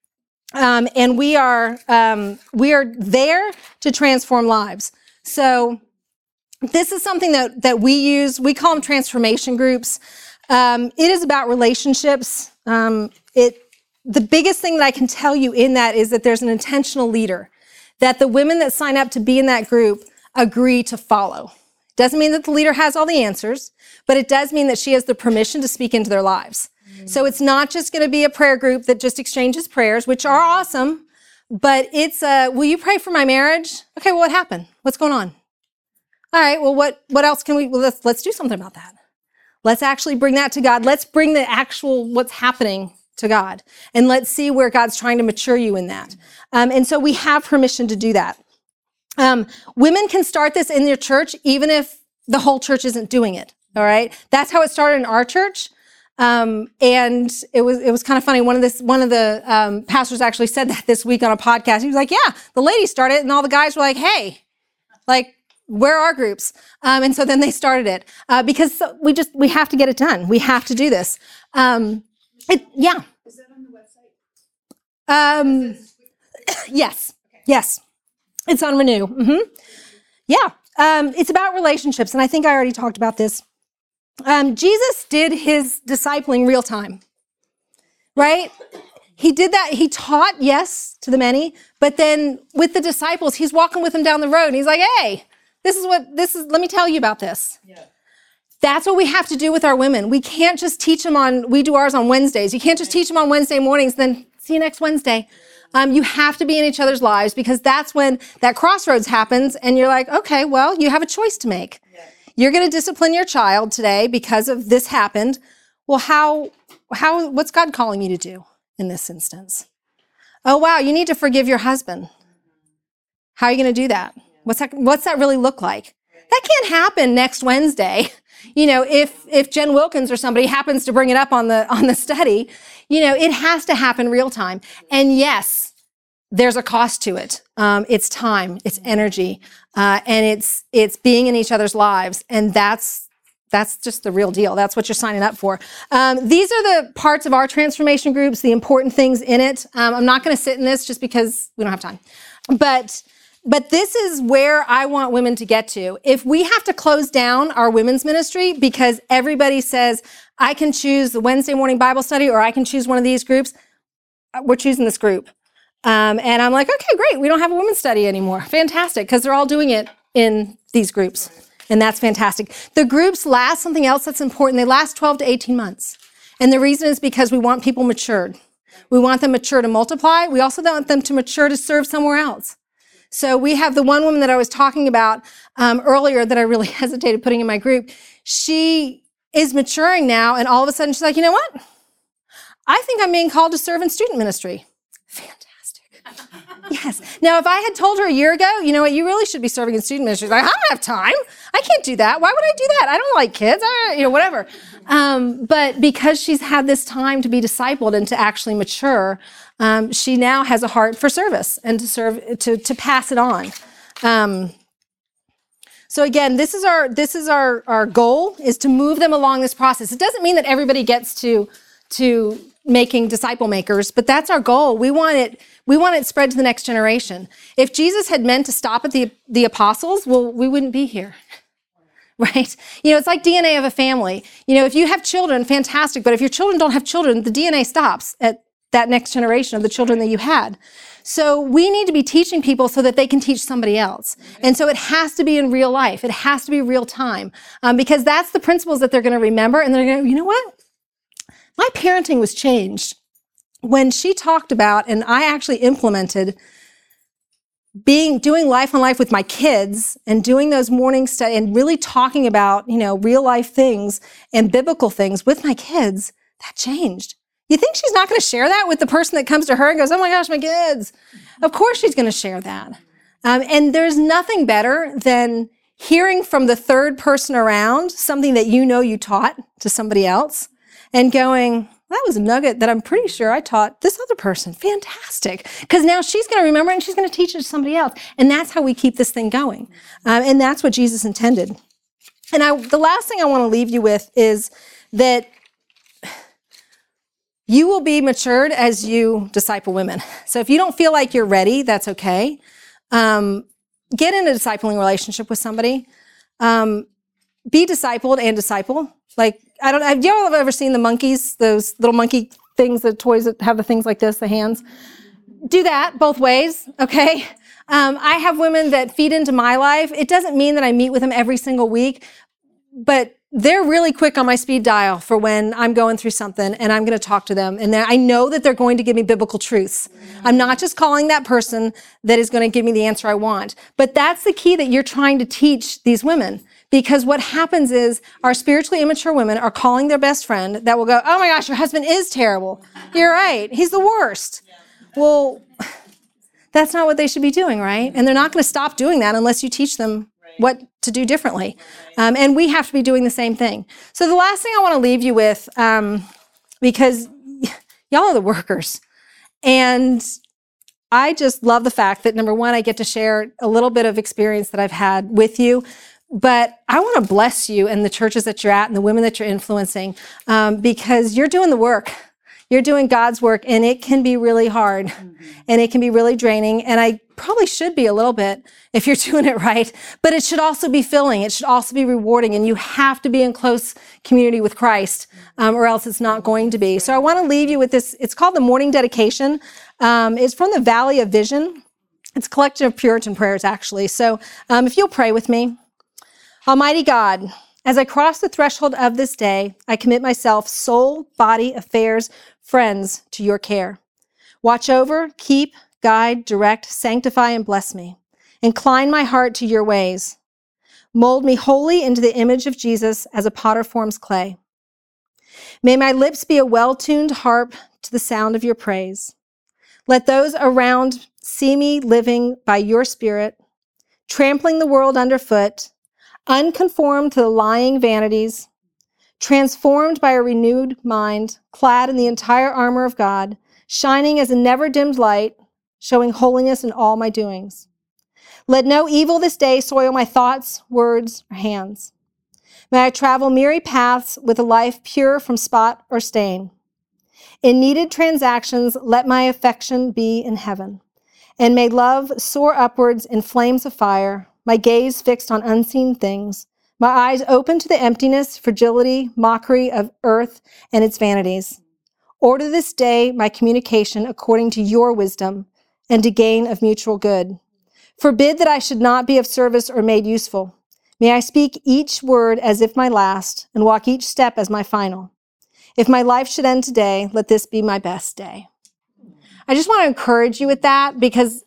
Um, and we are um, we are there to transform lives. So this is something that, that we use. We call them transformation groups. Um, it is about relationships. Um, it the biggest thing that I can tell you in that is that there's an intentional leader, that the women that sign up to be in that group agree to follow. Doesn't mean that the leader has all the answers, but it does mean that she has the permission to speak into their lives. Mm-hmm. So it's not just going to be a prayer group that just exchanges prayers, which are awesome, but it's a, will you pray for my marriage? Okay, well, what happened? What's going on? All right, well, what, what else can we, well, let's, let's do something about that. Let's actually bring that to God. Let's bring the actual what's happening to God, and let's see where God's trying to mature you in that. Um, and so we have permission to do that. Um, women can start this in their church, even if the whole church isn't doing it. All right. That's how it started in our church. Um, and it was, it was kind of funny. One of this, one of the, um, pastors actually said that this week on a podcast. He was like, yeah, the ladies started it, and all the guys were like, hey, like, where are groups? Um, and so then they started it, uh, because we just, we have to get it done. We have to do this. Um, it, yeah. Is that on the website? Um, yes. Yes. It's on Renew. Mm-hmm. Yeah. Um, it's about relationships. And I think I already talked about this. Um, Jesus did his discipling real time, right? He did that. He taught, yes, to the many, but then with the disciples, he's walking with them down the road and he's like, hey, this is what, this is, let me tell you about this. Yeah. That's what we have to do with our women. We can't just teach them on, we do ours on Wednesdays. You can't just teach them on Wednesday mornings, then see you next Wednesday. Um, you have to be in each other's lives, because that's when that crossroads happens and you're like, okay, well, you have a choice to make. Yeah. You're going to discipline your child today because of this happened. Well, how, how, what's God calling you to do in this instance? Oh, wow, you need to forgive your husband. How are you going to do that? What's that, what's that really look like? That can't happen next Wednesday. You know, if, if Jen Wilkins or somebody happens to bring it up on the, on the study, you know, it has to happen real time. And yes, there's a cost to it. Um, it's time, it's energy, uh, and it's, it's being in each other's lives. And that's, that's just the real deal. That's what you're signing up for. Um, these are the parts of our transformation groups, the important things in it. Um, I'm not going to sit in this just because we don't have time, but But this is where I want women to get to. If we have to close down our women's ministry because everybody says, I can choose the Wednesday morning Bible study or I can choose one of these groups, we're choosing this group. Um, and I'm like, okay, great. We don't have a women's study anymore. Fantastic, because they're all doing it in these groups. And that's fantastic. The groups last, something else that's important, they last twelve to eighteen months. And the reason is because we want people matured. We want them mature to multiply. We also want them to mature to serve somewhere else. So we have the one woman that I was talking about um, earlier that I really hesitated putting in my group. She is maturing now, and all of a sudden she's like, you know what? I think I'm being called to serve in student ministry. Fantastic. Yes. Now, if I had told her a year ago, you know what, you really should be serving in student ministry. She's like, I don't have time. I can't do that. Why would I do that? I don't like kids. I, you know, whatever. Um, but because she's had this time to be discipled and to actually mature, um, she now has a heart for service and to serve, to, to pass it on. Um, so again, this is our, this is our, our goal, is to move them along this process. It doesn't mean that everybody gets to, to making disciple makers, but that's our goal. We want it, we want it spread to the next generation. If Jesus had meant to stop at the, the apostles, well, we wouldn't be here. Right? You know, it's like D N A of a family. You know, if you have children, fantastic. But if your children don't have children, the D N A stops at that next generation of the children that you had. So we need to be teaching people so that they can teach somebody else. And so it has to be in real life. It has to be real time, um, because that's the principles that they're going to remember. And they're going to, you know what? My parenting was changed when she talked about, and I actually implemented being, doing life on life with my kids and doing those morning study and really talking about, you know, real life things and biblical things with my kids. That changed. You think she's not going to share that with the person that comes to her and goes, oh my gosh, my kids. Of course she's going to share that. Um, and there's nothing better than hearing from the third person around something that you know you taught to somebody else and going, that was a nugget that I'm pretty sure I taught this other person. Fantastic. Because now she's going to remember it and she's going to teach it to somebody else. And that's how we keep this thing going. Um, and that's what Jesus intended. And I, the last thing I want to leave you with is that you will be matured as you disciple women. So if you don't feel like you're ready, that's okay. Um, get in a discipling relationship with somebody. Um, be discipled and disciple. Like, I don't, have y'all ever seen the monkeys, those little monkey things, the toys that have the things like this, the hands? Do that both ways, okay? Um, I have women that feed into my life. It doesn't mean that I meet with them every single week, but they're really quick on my speed dial for when I'm going through something and I'm going to talk to them. And I know that they're going to give me biblical truths. I'm not just calling that person that is going to give me the answer I want. But that's the key that you're trying to teach these women. Because what happens is our spiritually immature women are calling their best friend that will go, oh my gosh, your husband is terrible. You're right. He's the worst. Well, that's not what they should be doing, right? And they're not going to stop doing that unless you teach them what to do differently. Um, and we have to be doing the same thing. So the last thing I want to leave you with, um, because y'all are the workers. And I just love the fact that, number one, I get to share a little bit of experience that I've had with you. But I want to bless you and the churches that you're at and the women that you're influencing, um, because you're doing the work. You're doing God's work, and it can be really hard, mm-hmm. and it can be really draining, and I probably should be a little bit if you're doing it right, but it should also be filling. It should also be rewarding, and you have to be in close community with Christ, um, or else it's not going to be. So I want to leave you with this. It's called the Morning Dedication. Um, it's from the Valley of Vision. It's a collection of Puritan prayers, actually. So um, if you'll pray with me. Almighty God, as I cross the threshold of this day, I commit myself, soul, body, affairs, friends, to your care. Watch over, keep, guide, direct, sanctify, and bless me. Incline my heart to your ways. Mold me wholly into the image of Jesus as a potter forms clay. May my lips be a well-tuned harp to the sound of your praise. Let those around see me living by your Spirit, trampling the world underfoot, unconformed to the lying vanities, transformed by a renewed mind, clad in the entire armor of God, shining as a never-dimmed light, showing holiness in all my doings. Let no evil this day soil my thoughts, words, or hands. May I travel myriad paths with a life pure from spot or stain. In needed transactions, let my affection be in heaven. And may love soar upwards in flames of fire, my gaze fixed on unseen things, my eyes open to the emptiness, fragility, mockery of earth and its vanities. Order this day my communication according to your wisdom and to gain of mutual good. Forbid that I should not be of service or made useful. May I speak each word as if my last and walk each step as my final. If my life should end today, let this be my best day. I just want to encourage you with that, because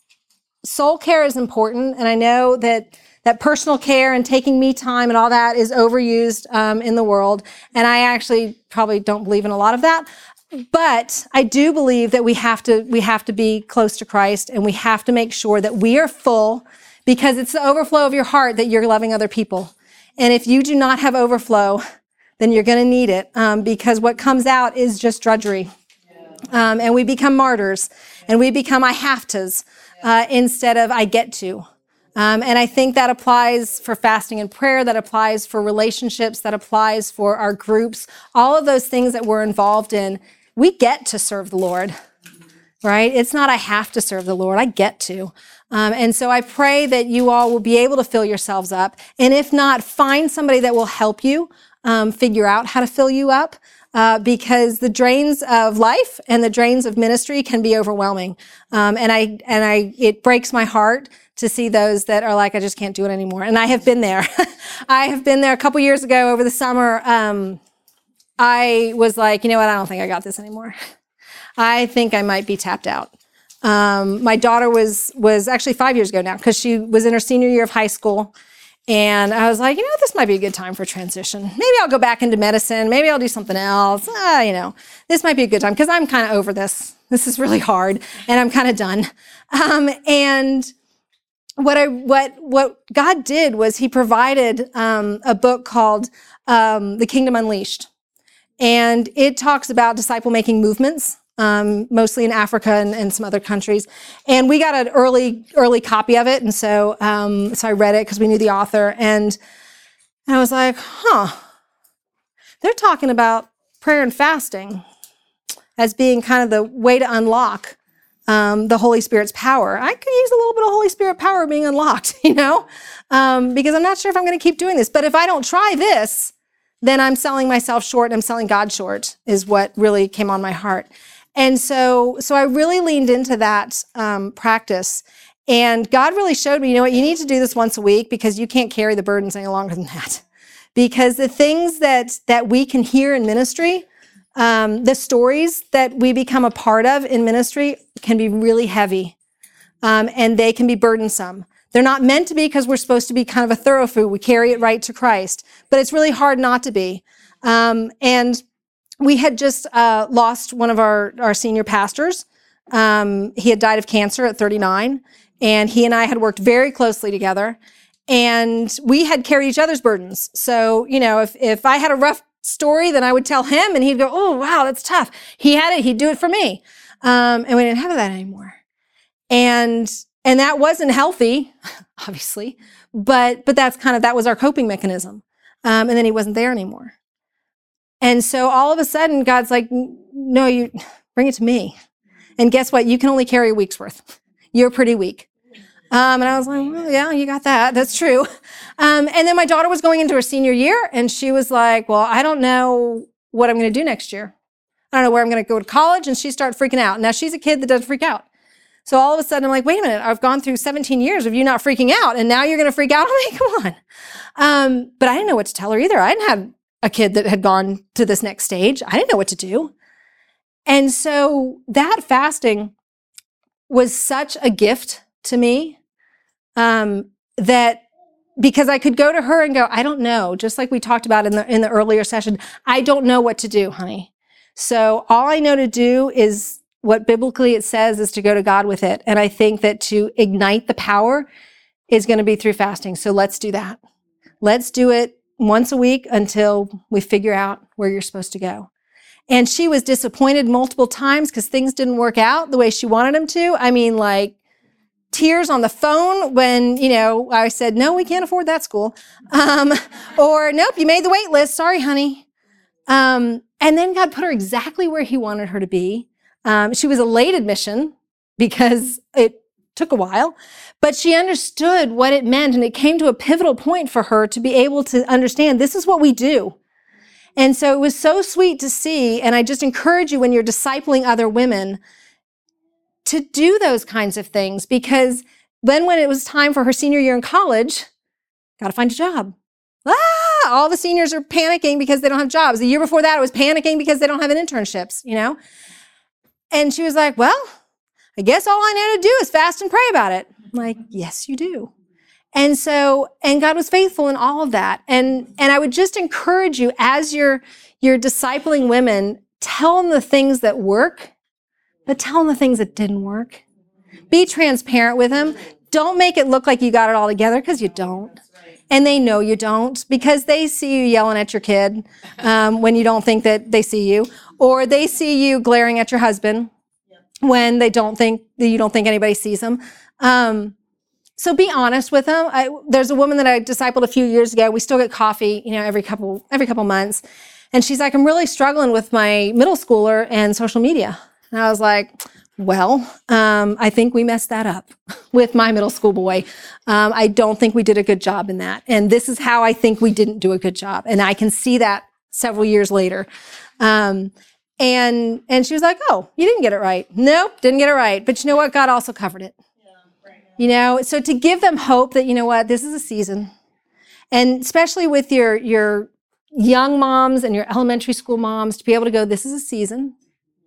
soul care is important, and I know that that personal care and taking me time and all that is overused um, in the world, and I actually probably don't believe in a lot of that. But I do believe that we have to we have to be close to Christ, and we have to make sure that we are full, because it's the overflow of your heart that you're loving other people. And if you do not have overflow, then you're going to need it, um, because what comes out is just drudgery, um, and we become martyrs, and we become I have tos. Uh, instead of I get to. Um, and I think that applies for fasting and prayer, that applies for relationships, that applies for our groups, all of those things that we're involved in. We get to serve the Lord, right? It's not I have to serve the Lord, I get to. Um, and so I pray that you all will be able to fill yourselves up. And if not, find somebody that will help you um, figure out how to fill you up. Uh, because the drains of life and the drains of ministry can be overwhelming. Um, and I, and I, it breaks my heart to see those that are like, I just can't do it anymore. And I have been there. I have been there a couple years ago over the summer. Um, I was like, you know what? I don't think I got this anymore. I think I might be tapped out. Um, my daughter was, was actually five years ago now, because she was in her senior year of high school. And I was like, you know, this might be a good time for transition. Maybe I'll go back into medicine. Maybe I'll do something else. Ah, you know, this might be a good time, because I'm kind of over this. This is really hard, and I'm kind of done. Um, and what I what what God did was He provided um, a book called um, The Kingdom Unleashed, and it talks about disciple-making movements. Um, mostly in Africa and, and some other countries. And we got an early, early copy of it. And so, um, so I read it because we knew the author, and, and I was like, huh, they're talking about prayer and fasting. as being kind of the way to unlock um, the Holy Spirit's power. I could use a little bit of Holy Spirit power being unlocked, you know, um, because I'm not sure if I'm going to keep doing this. But if I don't try this, then I'm selling myself short and I'm selling God short, is what really came on my heart. And so, so I really leaned into that um, practice. And God really showed me, you know what, you need to do this once a week because you can't carry the burdens any longer than that. Because the things that, that we can hear in ministry, um, the stories that we become a part of in ministry can be really heavy. Um, and they can be burdensome. They're not meant to be because we're supposed to be kind of a thoroughfare. We carry it right to Christ. But it's really hard not to be. Um, and we had just uh, lost one of our, our senior pastors. Um, he had died of cancer at thirty-nine. And he and I had worked very closely together. And we had carried each other's burdens. So, you know, if, if I had a rough story, then I would tell him and he'd go, oh, wow, that's tough. He had it. He'd do it for me. Um, and we didn't have that anymore. And And that wasn't healthy, obviously, but but that's kind of, that was our coping mechanism. Um, and then he wasn't there anymore. And so all of a sudden, God's like, no, you bring it to me. And guess what? You can only carry a week's worth. You're pretty weak. Um, and I was like, well, yeah, you got that. That's true. Um, and then my daughter was going into her senior year, and she was like, well, I don't know what I'm going to do next year. I don't know where I'm going to go to college. And she started freaking out. Now, she's a kid that doesn't freak out. So all of a sudden, I'm like, wait a minute, I've gone through seventeen years of you not freaking out, and now you're going to freak out on me? Come on. Um, but I didn't know what to tell her either. I hadn't had a kid that had gone to this next stage. I didn't know what to do. And so that fasting was such a gift to me um, that because I could go to her and go, I don't know, just like we talked about in the in the earlier session, I don't know what to do, honey. So all I know to do is what biblically it says is to go to God with it. And I think that to ignite the power is going to be through fasting. So let's do that. Let's do it once a week until we figure out where you're supposed to go. And she was disappointed multiple times because things didn't work out the way she wanted them to. I mean, like tears on the phone when, you know, I said, no, we can't afford that school. Um, or nope, you made the wait list. Sorry, honey. Um, and then God put her exactly where he wanted her to be. Um, she was a late admission because it took a while, but she understood what it meant, and it came to a pivotal point for her to be able to understand this is what we do. And so it was so sweet to see, and I just encourage you when you're discipling other women to do those kinds of things, because then when it was time for her senior year in college, got to find a job. Ah, all the seniors are panicking because they don't have jobs. The year before that, it was panicking because they don't have an internships, you know? And she was like, well, I guess all I know to do is fast and pray about it. I'm like, yes, you do. And so, and God was faithful in all of that. And, and I would just encourage you as you're, you're discipling women, tell them the things that work, but tell them the things that didn't work. Be transparent with them. Don't make it look like you got it all together, because you don't. And they know you don't, because they see you yelling at your kid um, when you don't think that they see you, or they see you glaring at your husband when they don't think that you don't think anybody sees them. Um, so be honest with them. I, there's a woman that I discipled a few years ago. We still get coffee, you know, every couple every couple months, and she's like, I'm really struggling with my middle schooler and social media. And I was like, well, um, I think we messed that up with my middle school boy. Um, I don't think we did a good job in that. And this is how I think we didn't do a good job. And I can see that several years later. Um, and, and she was like, oh, you didn't get it right. Nope, didn't get it right. But you know what? God also covered it. Yeah, right. You know, so to give them hope that, you know what, this is a season. And especially with your, your young moms and your elementary school moms, to be able to go, this is a season.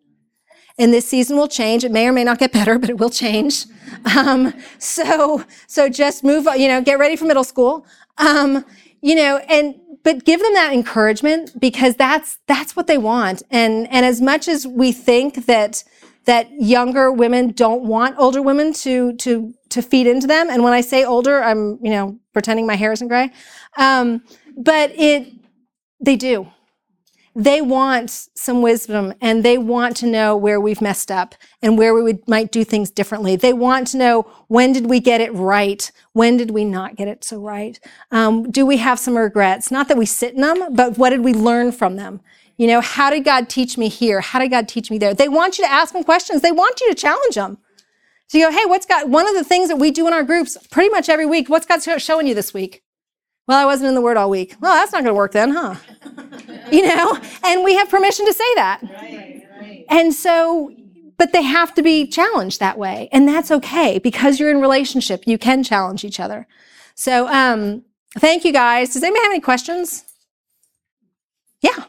And this season will change. It may or may not get better, but it will change. Um, so, so just move, you know, get ready for middle school. Um, you know, and, but give them that encouragement, because that's, that's what they want. And, and as much as we think that, that younger women don't want older women to, to, to feed into them. And when I say older, I'm, you know, pretending my hair isn't gray. Um, but it, they do. they want some wisdom, and they want to know where we've messed up and where we would, might do things differently. They want to know, when did we get it right? When did we not get it so right? Um, do we have some regrets? Not that we sit in them, but what did we learn from them? You know, how did God teach me here? How did God teach me there? They want you to ask them questions. They want you to challenge them. So you go, hey, what's God, one of the things that we do in our groups pretty much every week, what's God showing you this week? Well, I wasn't in the Word all week. Well, that's not going to work then, huh? You know, and we have permission to say that. Right, right. And so, but they have to be challenged that way. And that's okay, because you're in relationship. You can challenge each other. So um, thank you, guys. Does anybody have any questions? Yeah.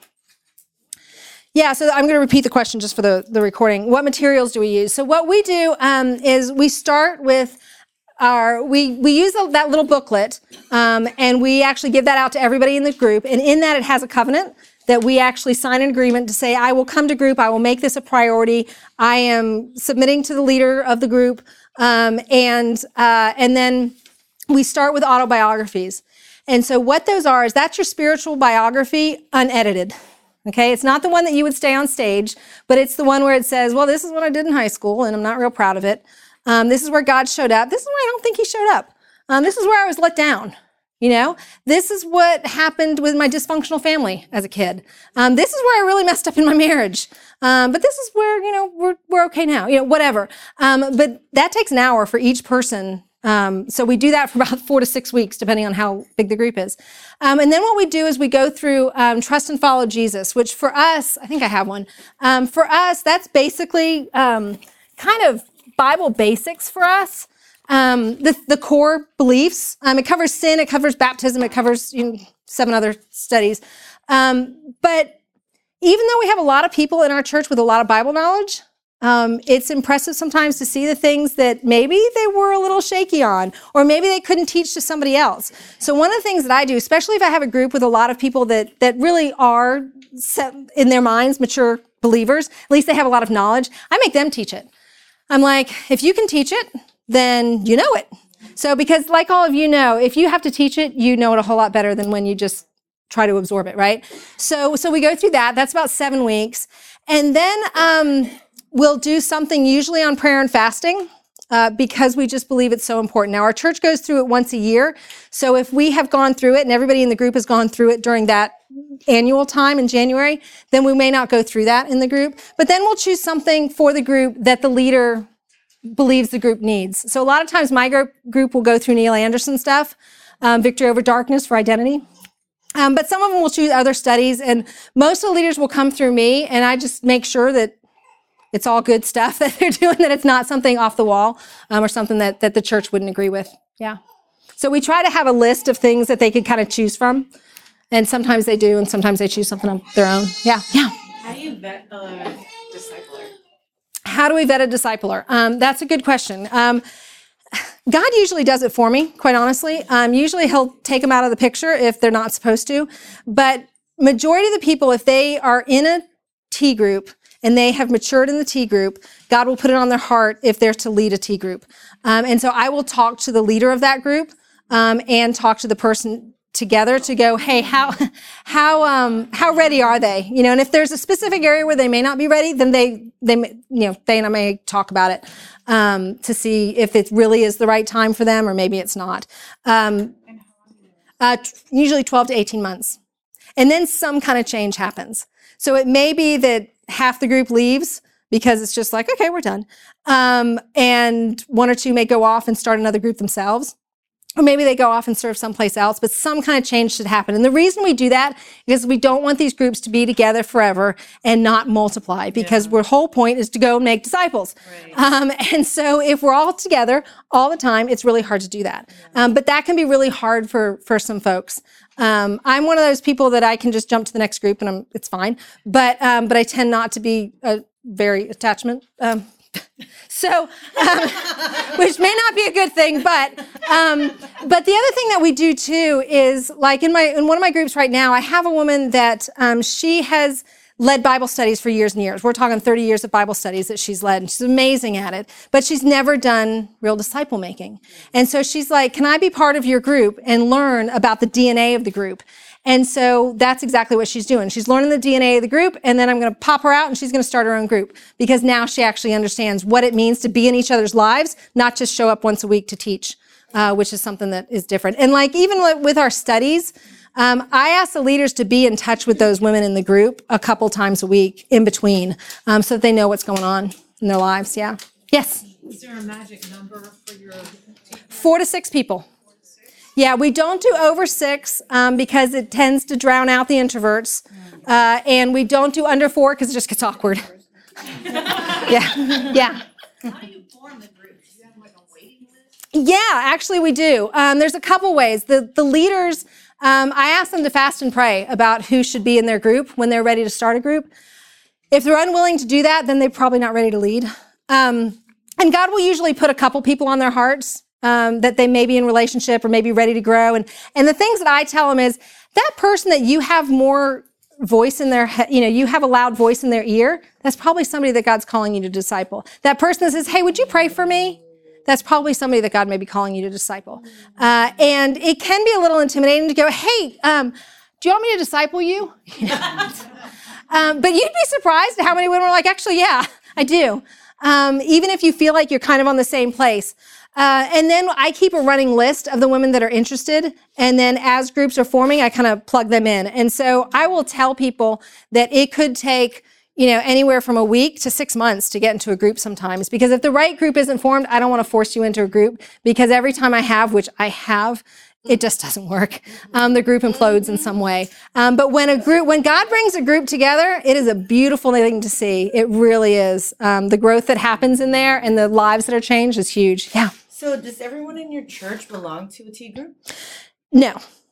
Yeah, so I'm going to repeat the question just for the, the recording. What materials do we use? So what we do um, is we start with Our, we, we use that little booklet, um, and we actually give that out to everybody in the group. And in that, it has a covenant that we actually sign an agreement to say, I will come to group, I will make this a priority, I am submitting to the leader of the group, um, and, uh, and then we start with autobiographies. And so what those are is that's your spiritual biography unedited. Okay, it's not the one that you would stay on stage, but it's the one where it says, well, this is what I did in high school, and I'm not real proud of it. Um, this is where God showed up. This is where I don't think he showed up. Um, this is where I was let down. You know, this is what happened with my dysfunctional family as a kid. Um, this is where I really messed up in my marriage. Um, but this is where, you know, we're, we're okay now, you know, whatever. Um, but that takes an hour for each person. Um, so we do that for about four to six weeks, depending on how big the group is. Um, and then what we do is we go through um, Trust and Follow Jesus, which for us, I think I have one. Um, for us, that's basically um, kind of Bible basics for us. Um, the, the core beliefs. Um, it covers sin, it covers baptism, it covers you know, seven other studies. Um, but even though we have a lot of people in our church with a lot of Bible knowledge, um, it's impressive sometimes to see the things that maybe they were a little shaky on, or maybe they couldn't teach to somebody else. So one of the things that I do, especially if I have a group with a lot of people that, that really are set in their minds, mature believers, at least they have a lot of knowledge, I make them teach it. I'm like, if you can teach it, then you know it. So because like all of you know, if you have to teach it, you know it a whole lot better than when you just try to absorb it, right? So so we go through that. That's about seven weeks. And then um, we'll do something usually on prayer and fasting uh, because we just believe it's so important. Now, our church goes through it once a year. So if we have gone through it and everybody in the group has gone through it during that annual time in January, then we may not go through that in the group. But then we'll choose something for the group that the leader believes the group needs. So a lot of times my group, group will go through Neil Anderson stuff, um, Victory Over Darkness for identity. Um, but some of them will choose other studies, and most of the leaders will come through me, and I just make sure that it's all good stuff that they're doing, that it's not something off the wall um, or something that, that the church wouldn't agree with. Yeah. So we try to have a list of things that they could kind of choose from. And sometimes they do, and sometimes they choose something of their own. Yeah, yeah. How do you vet a discipler? How do we vet a discipler? Um, that's a good question. Um, God usually does it for me, quite honestly. Um, usually he'll take them out of the picture if they're not supposed to. But majority of the people, if they are in a T group and they have matured in the T group, God will put it on their heart if they're to lead a T group. Um, and so I will talk to the leader of that group um, and talk to the person together to go, hey, how how um how ready are they? You know, and if there's a specific area where they may not be ready, then they they you know they and I may talk about it um, to see if it really is the right time for them, or maybe it's not. Um, uh, t- usually twelve to eighteen months, and then some kind of change happens. So it may be that half the group leaves because it's just like, okay, we're done, um, and one or two may go off and start another group themselves. Or maybe they go off and serve someplace else, but some kind of change should happen. And the reason we do that is we don't want these groups to be together forever and not multiply, because yeah. our whole point is to go and make disciples. Right. Um, and so if we're all together all the time, it's really hard to do that. Yeah. Um, but that can be really hard for, for some folks. Um, I'm one of those people that I can just jump to the next group and I'm, it's fine. But um, but I tend not to be a very attachment um So, um, which may not be a good thing, but um, but the other thing that we do too is, like in my in one of my groups right now, I have a woman that um, she has led Bible studies for years and years. We're talking thirty years of Bible studies that she's led, and she's amazing at it, but she's never done real disciple making. And so she's like, can I be part of your group and learn about the D N A of the group? And so that's exactly what she's doing. She's learning the D N A of the group, and then I'm going to pop her out and she's going to start her own group, because now she actually understands what it means to be in each other's lives, not just show up once a week to teach, uh, which is something that is different. And like even with our studies, um, I ask the leaders to be in touch with those women in the group a couple times a week in between, um, so that they know what's going on in their lives. Yeah. Yes. Is there a magic number for your team? Four to six people. Yeah, we don't do over six um, because it tends to drown out the introverts. Uh, and we don't do under four because it just gets awkward. yeah, yeah. How do you form the group? Do you have like a waiting list? Yeah, actually we do. Um, there's a couple ways. The, the leaders, um, I ask them to fast and pray about who should be in their group when they're ready to start a group. If they're unwilling to do that, then they're probably not ready to lead. Um, and God will usually put a couple people on their hearts Um, that they may be in relationship or maybe ready to grow. And, and the things that I tell them is that person that you have more voice in their head, you know, you have a loud voice in their ear, that's probably somebody that God's calling you to disciple. That person that says, hey, would you pray for me? That's probably somebody that God may be calling you to disciple. Uh, and it can be a little intimidating to go, hey, um, do you want me to disciple you? um, but you'd be surprised at how many women are like, actually, yeah, I do. Um, even if you feel like you're kind of on the same place. Uh, and then I keep a running list of the women that are interested. And then as groups are forming, I kind of plug them in. And so I will tell people that it could take, you know, anywhere from a week to six months to get into a group sometimes. Because if the right group isn't formed, I don't want to force you into a group. Because every time I have, which I have, it just doesn't work. Um, the group implodes in some way. Um, but when a group, when God brings a group together, it is a beautiful thing to see. It really is. Um, the growth that happens in there and the lives that are changed is huge. Yeah. So does everyone in your church belong to a T group? No.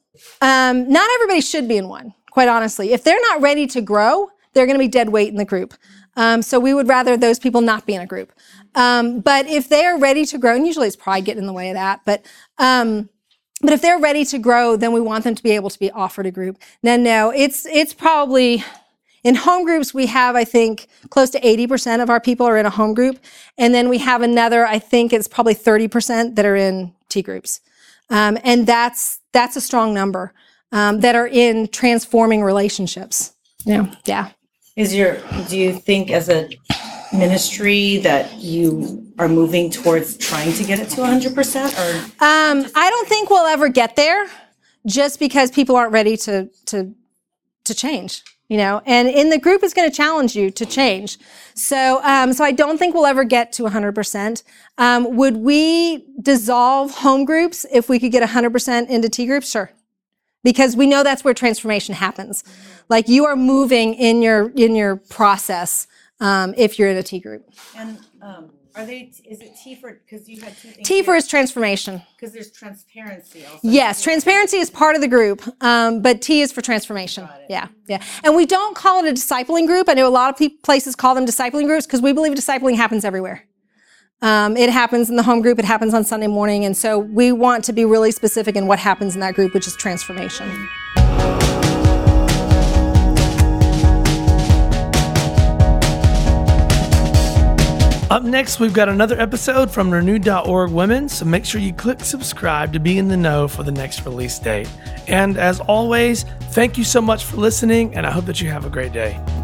Um, not everybody should be in one, quite honestly. If they're not ready to grow, they're going to be dead weight in the group. Um, so we would rather those people not be in a group. Um, but if they are ready to grow, and usually it's pride getting in the way of that, but um, but if they're ready to grow, then we want them to be able to be offered a group. Now, no, it's it's probably... In home groups, we have, I think, close to eighty percent of our people are in a home group. And then we have another, I think it's probably thirty percent that are in T groups. Um, and that's that's a strong number um, that are in transforming relationships. Yeah. Yeah. Is your, do you think as a ministry that you are moving towards trying to get it to one hundred percent? Or um, I don't think we'll ever get there just because people aren't ready to to to change. You know, and in the group is going to challenge you to change. So, um, so I don't think we'll ever get to one hundred percent. Um, would we dissolve home groups if we could get one hundred percent into T groups? Sure. Because we know that's where transformation happens. Like you are moving in your, in your process, um, if you're in a T group. And, um, are they, is it T for, because you had two things. T for is transformation. Because there's transparency also. Yes, transparency is part of the group, um, but T is for transformation. Yeah, yeah. And we don't call it a discipling group. I know a lot of pe- places call them discipling groups because we believe discipling happens everywhere. Um, it happens in the home group. It happens on Sunday morning. And so we want to be really specific in what happens in that group, which is transformation. Up next, we've got another episode from Renew dot org Women, so make sure you click subscribe to be in the know for the next release date. And as always, thank you so much for listening, and I hope that you have a great day.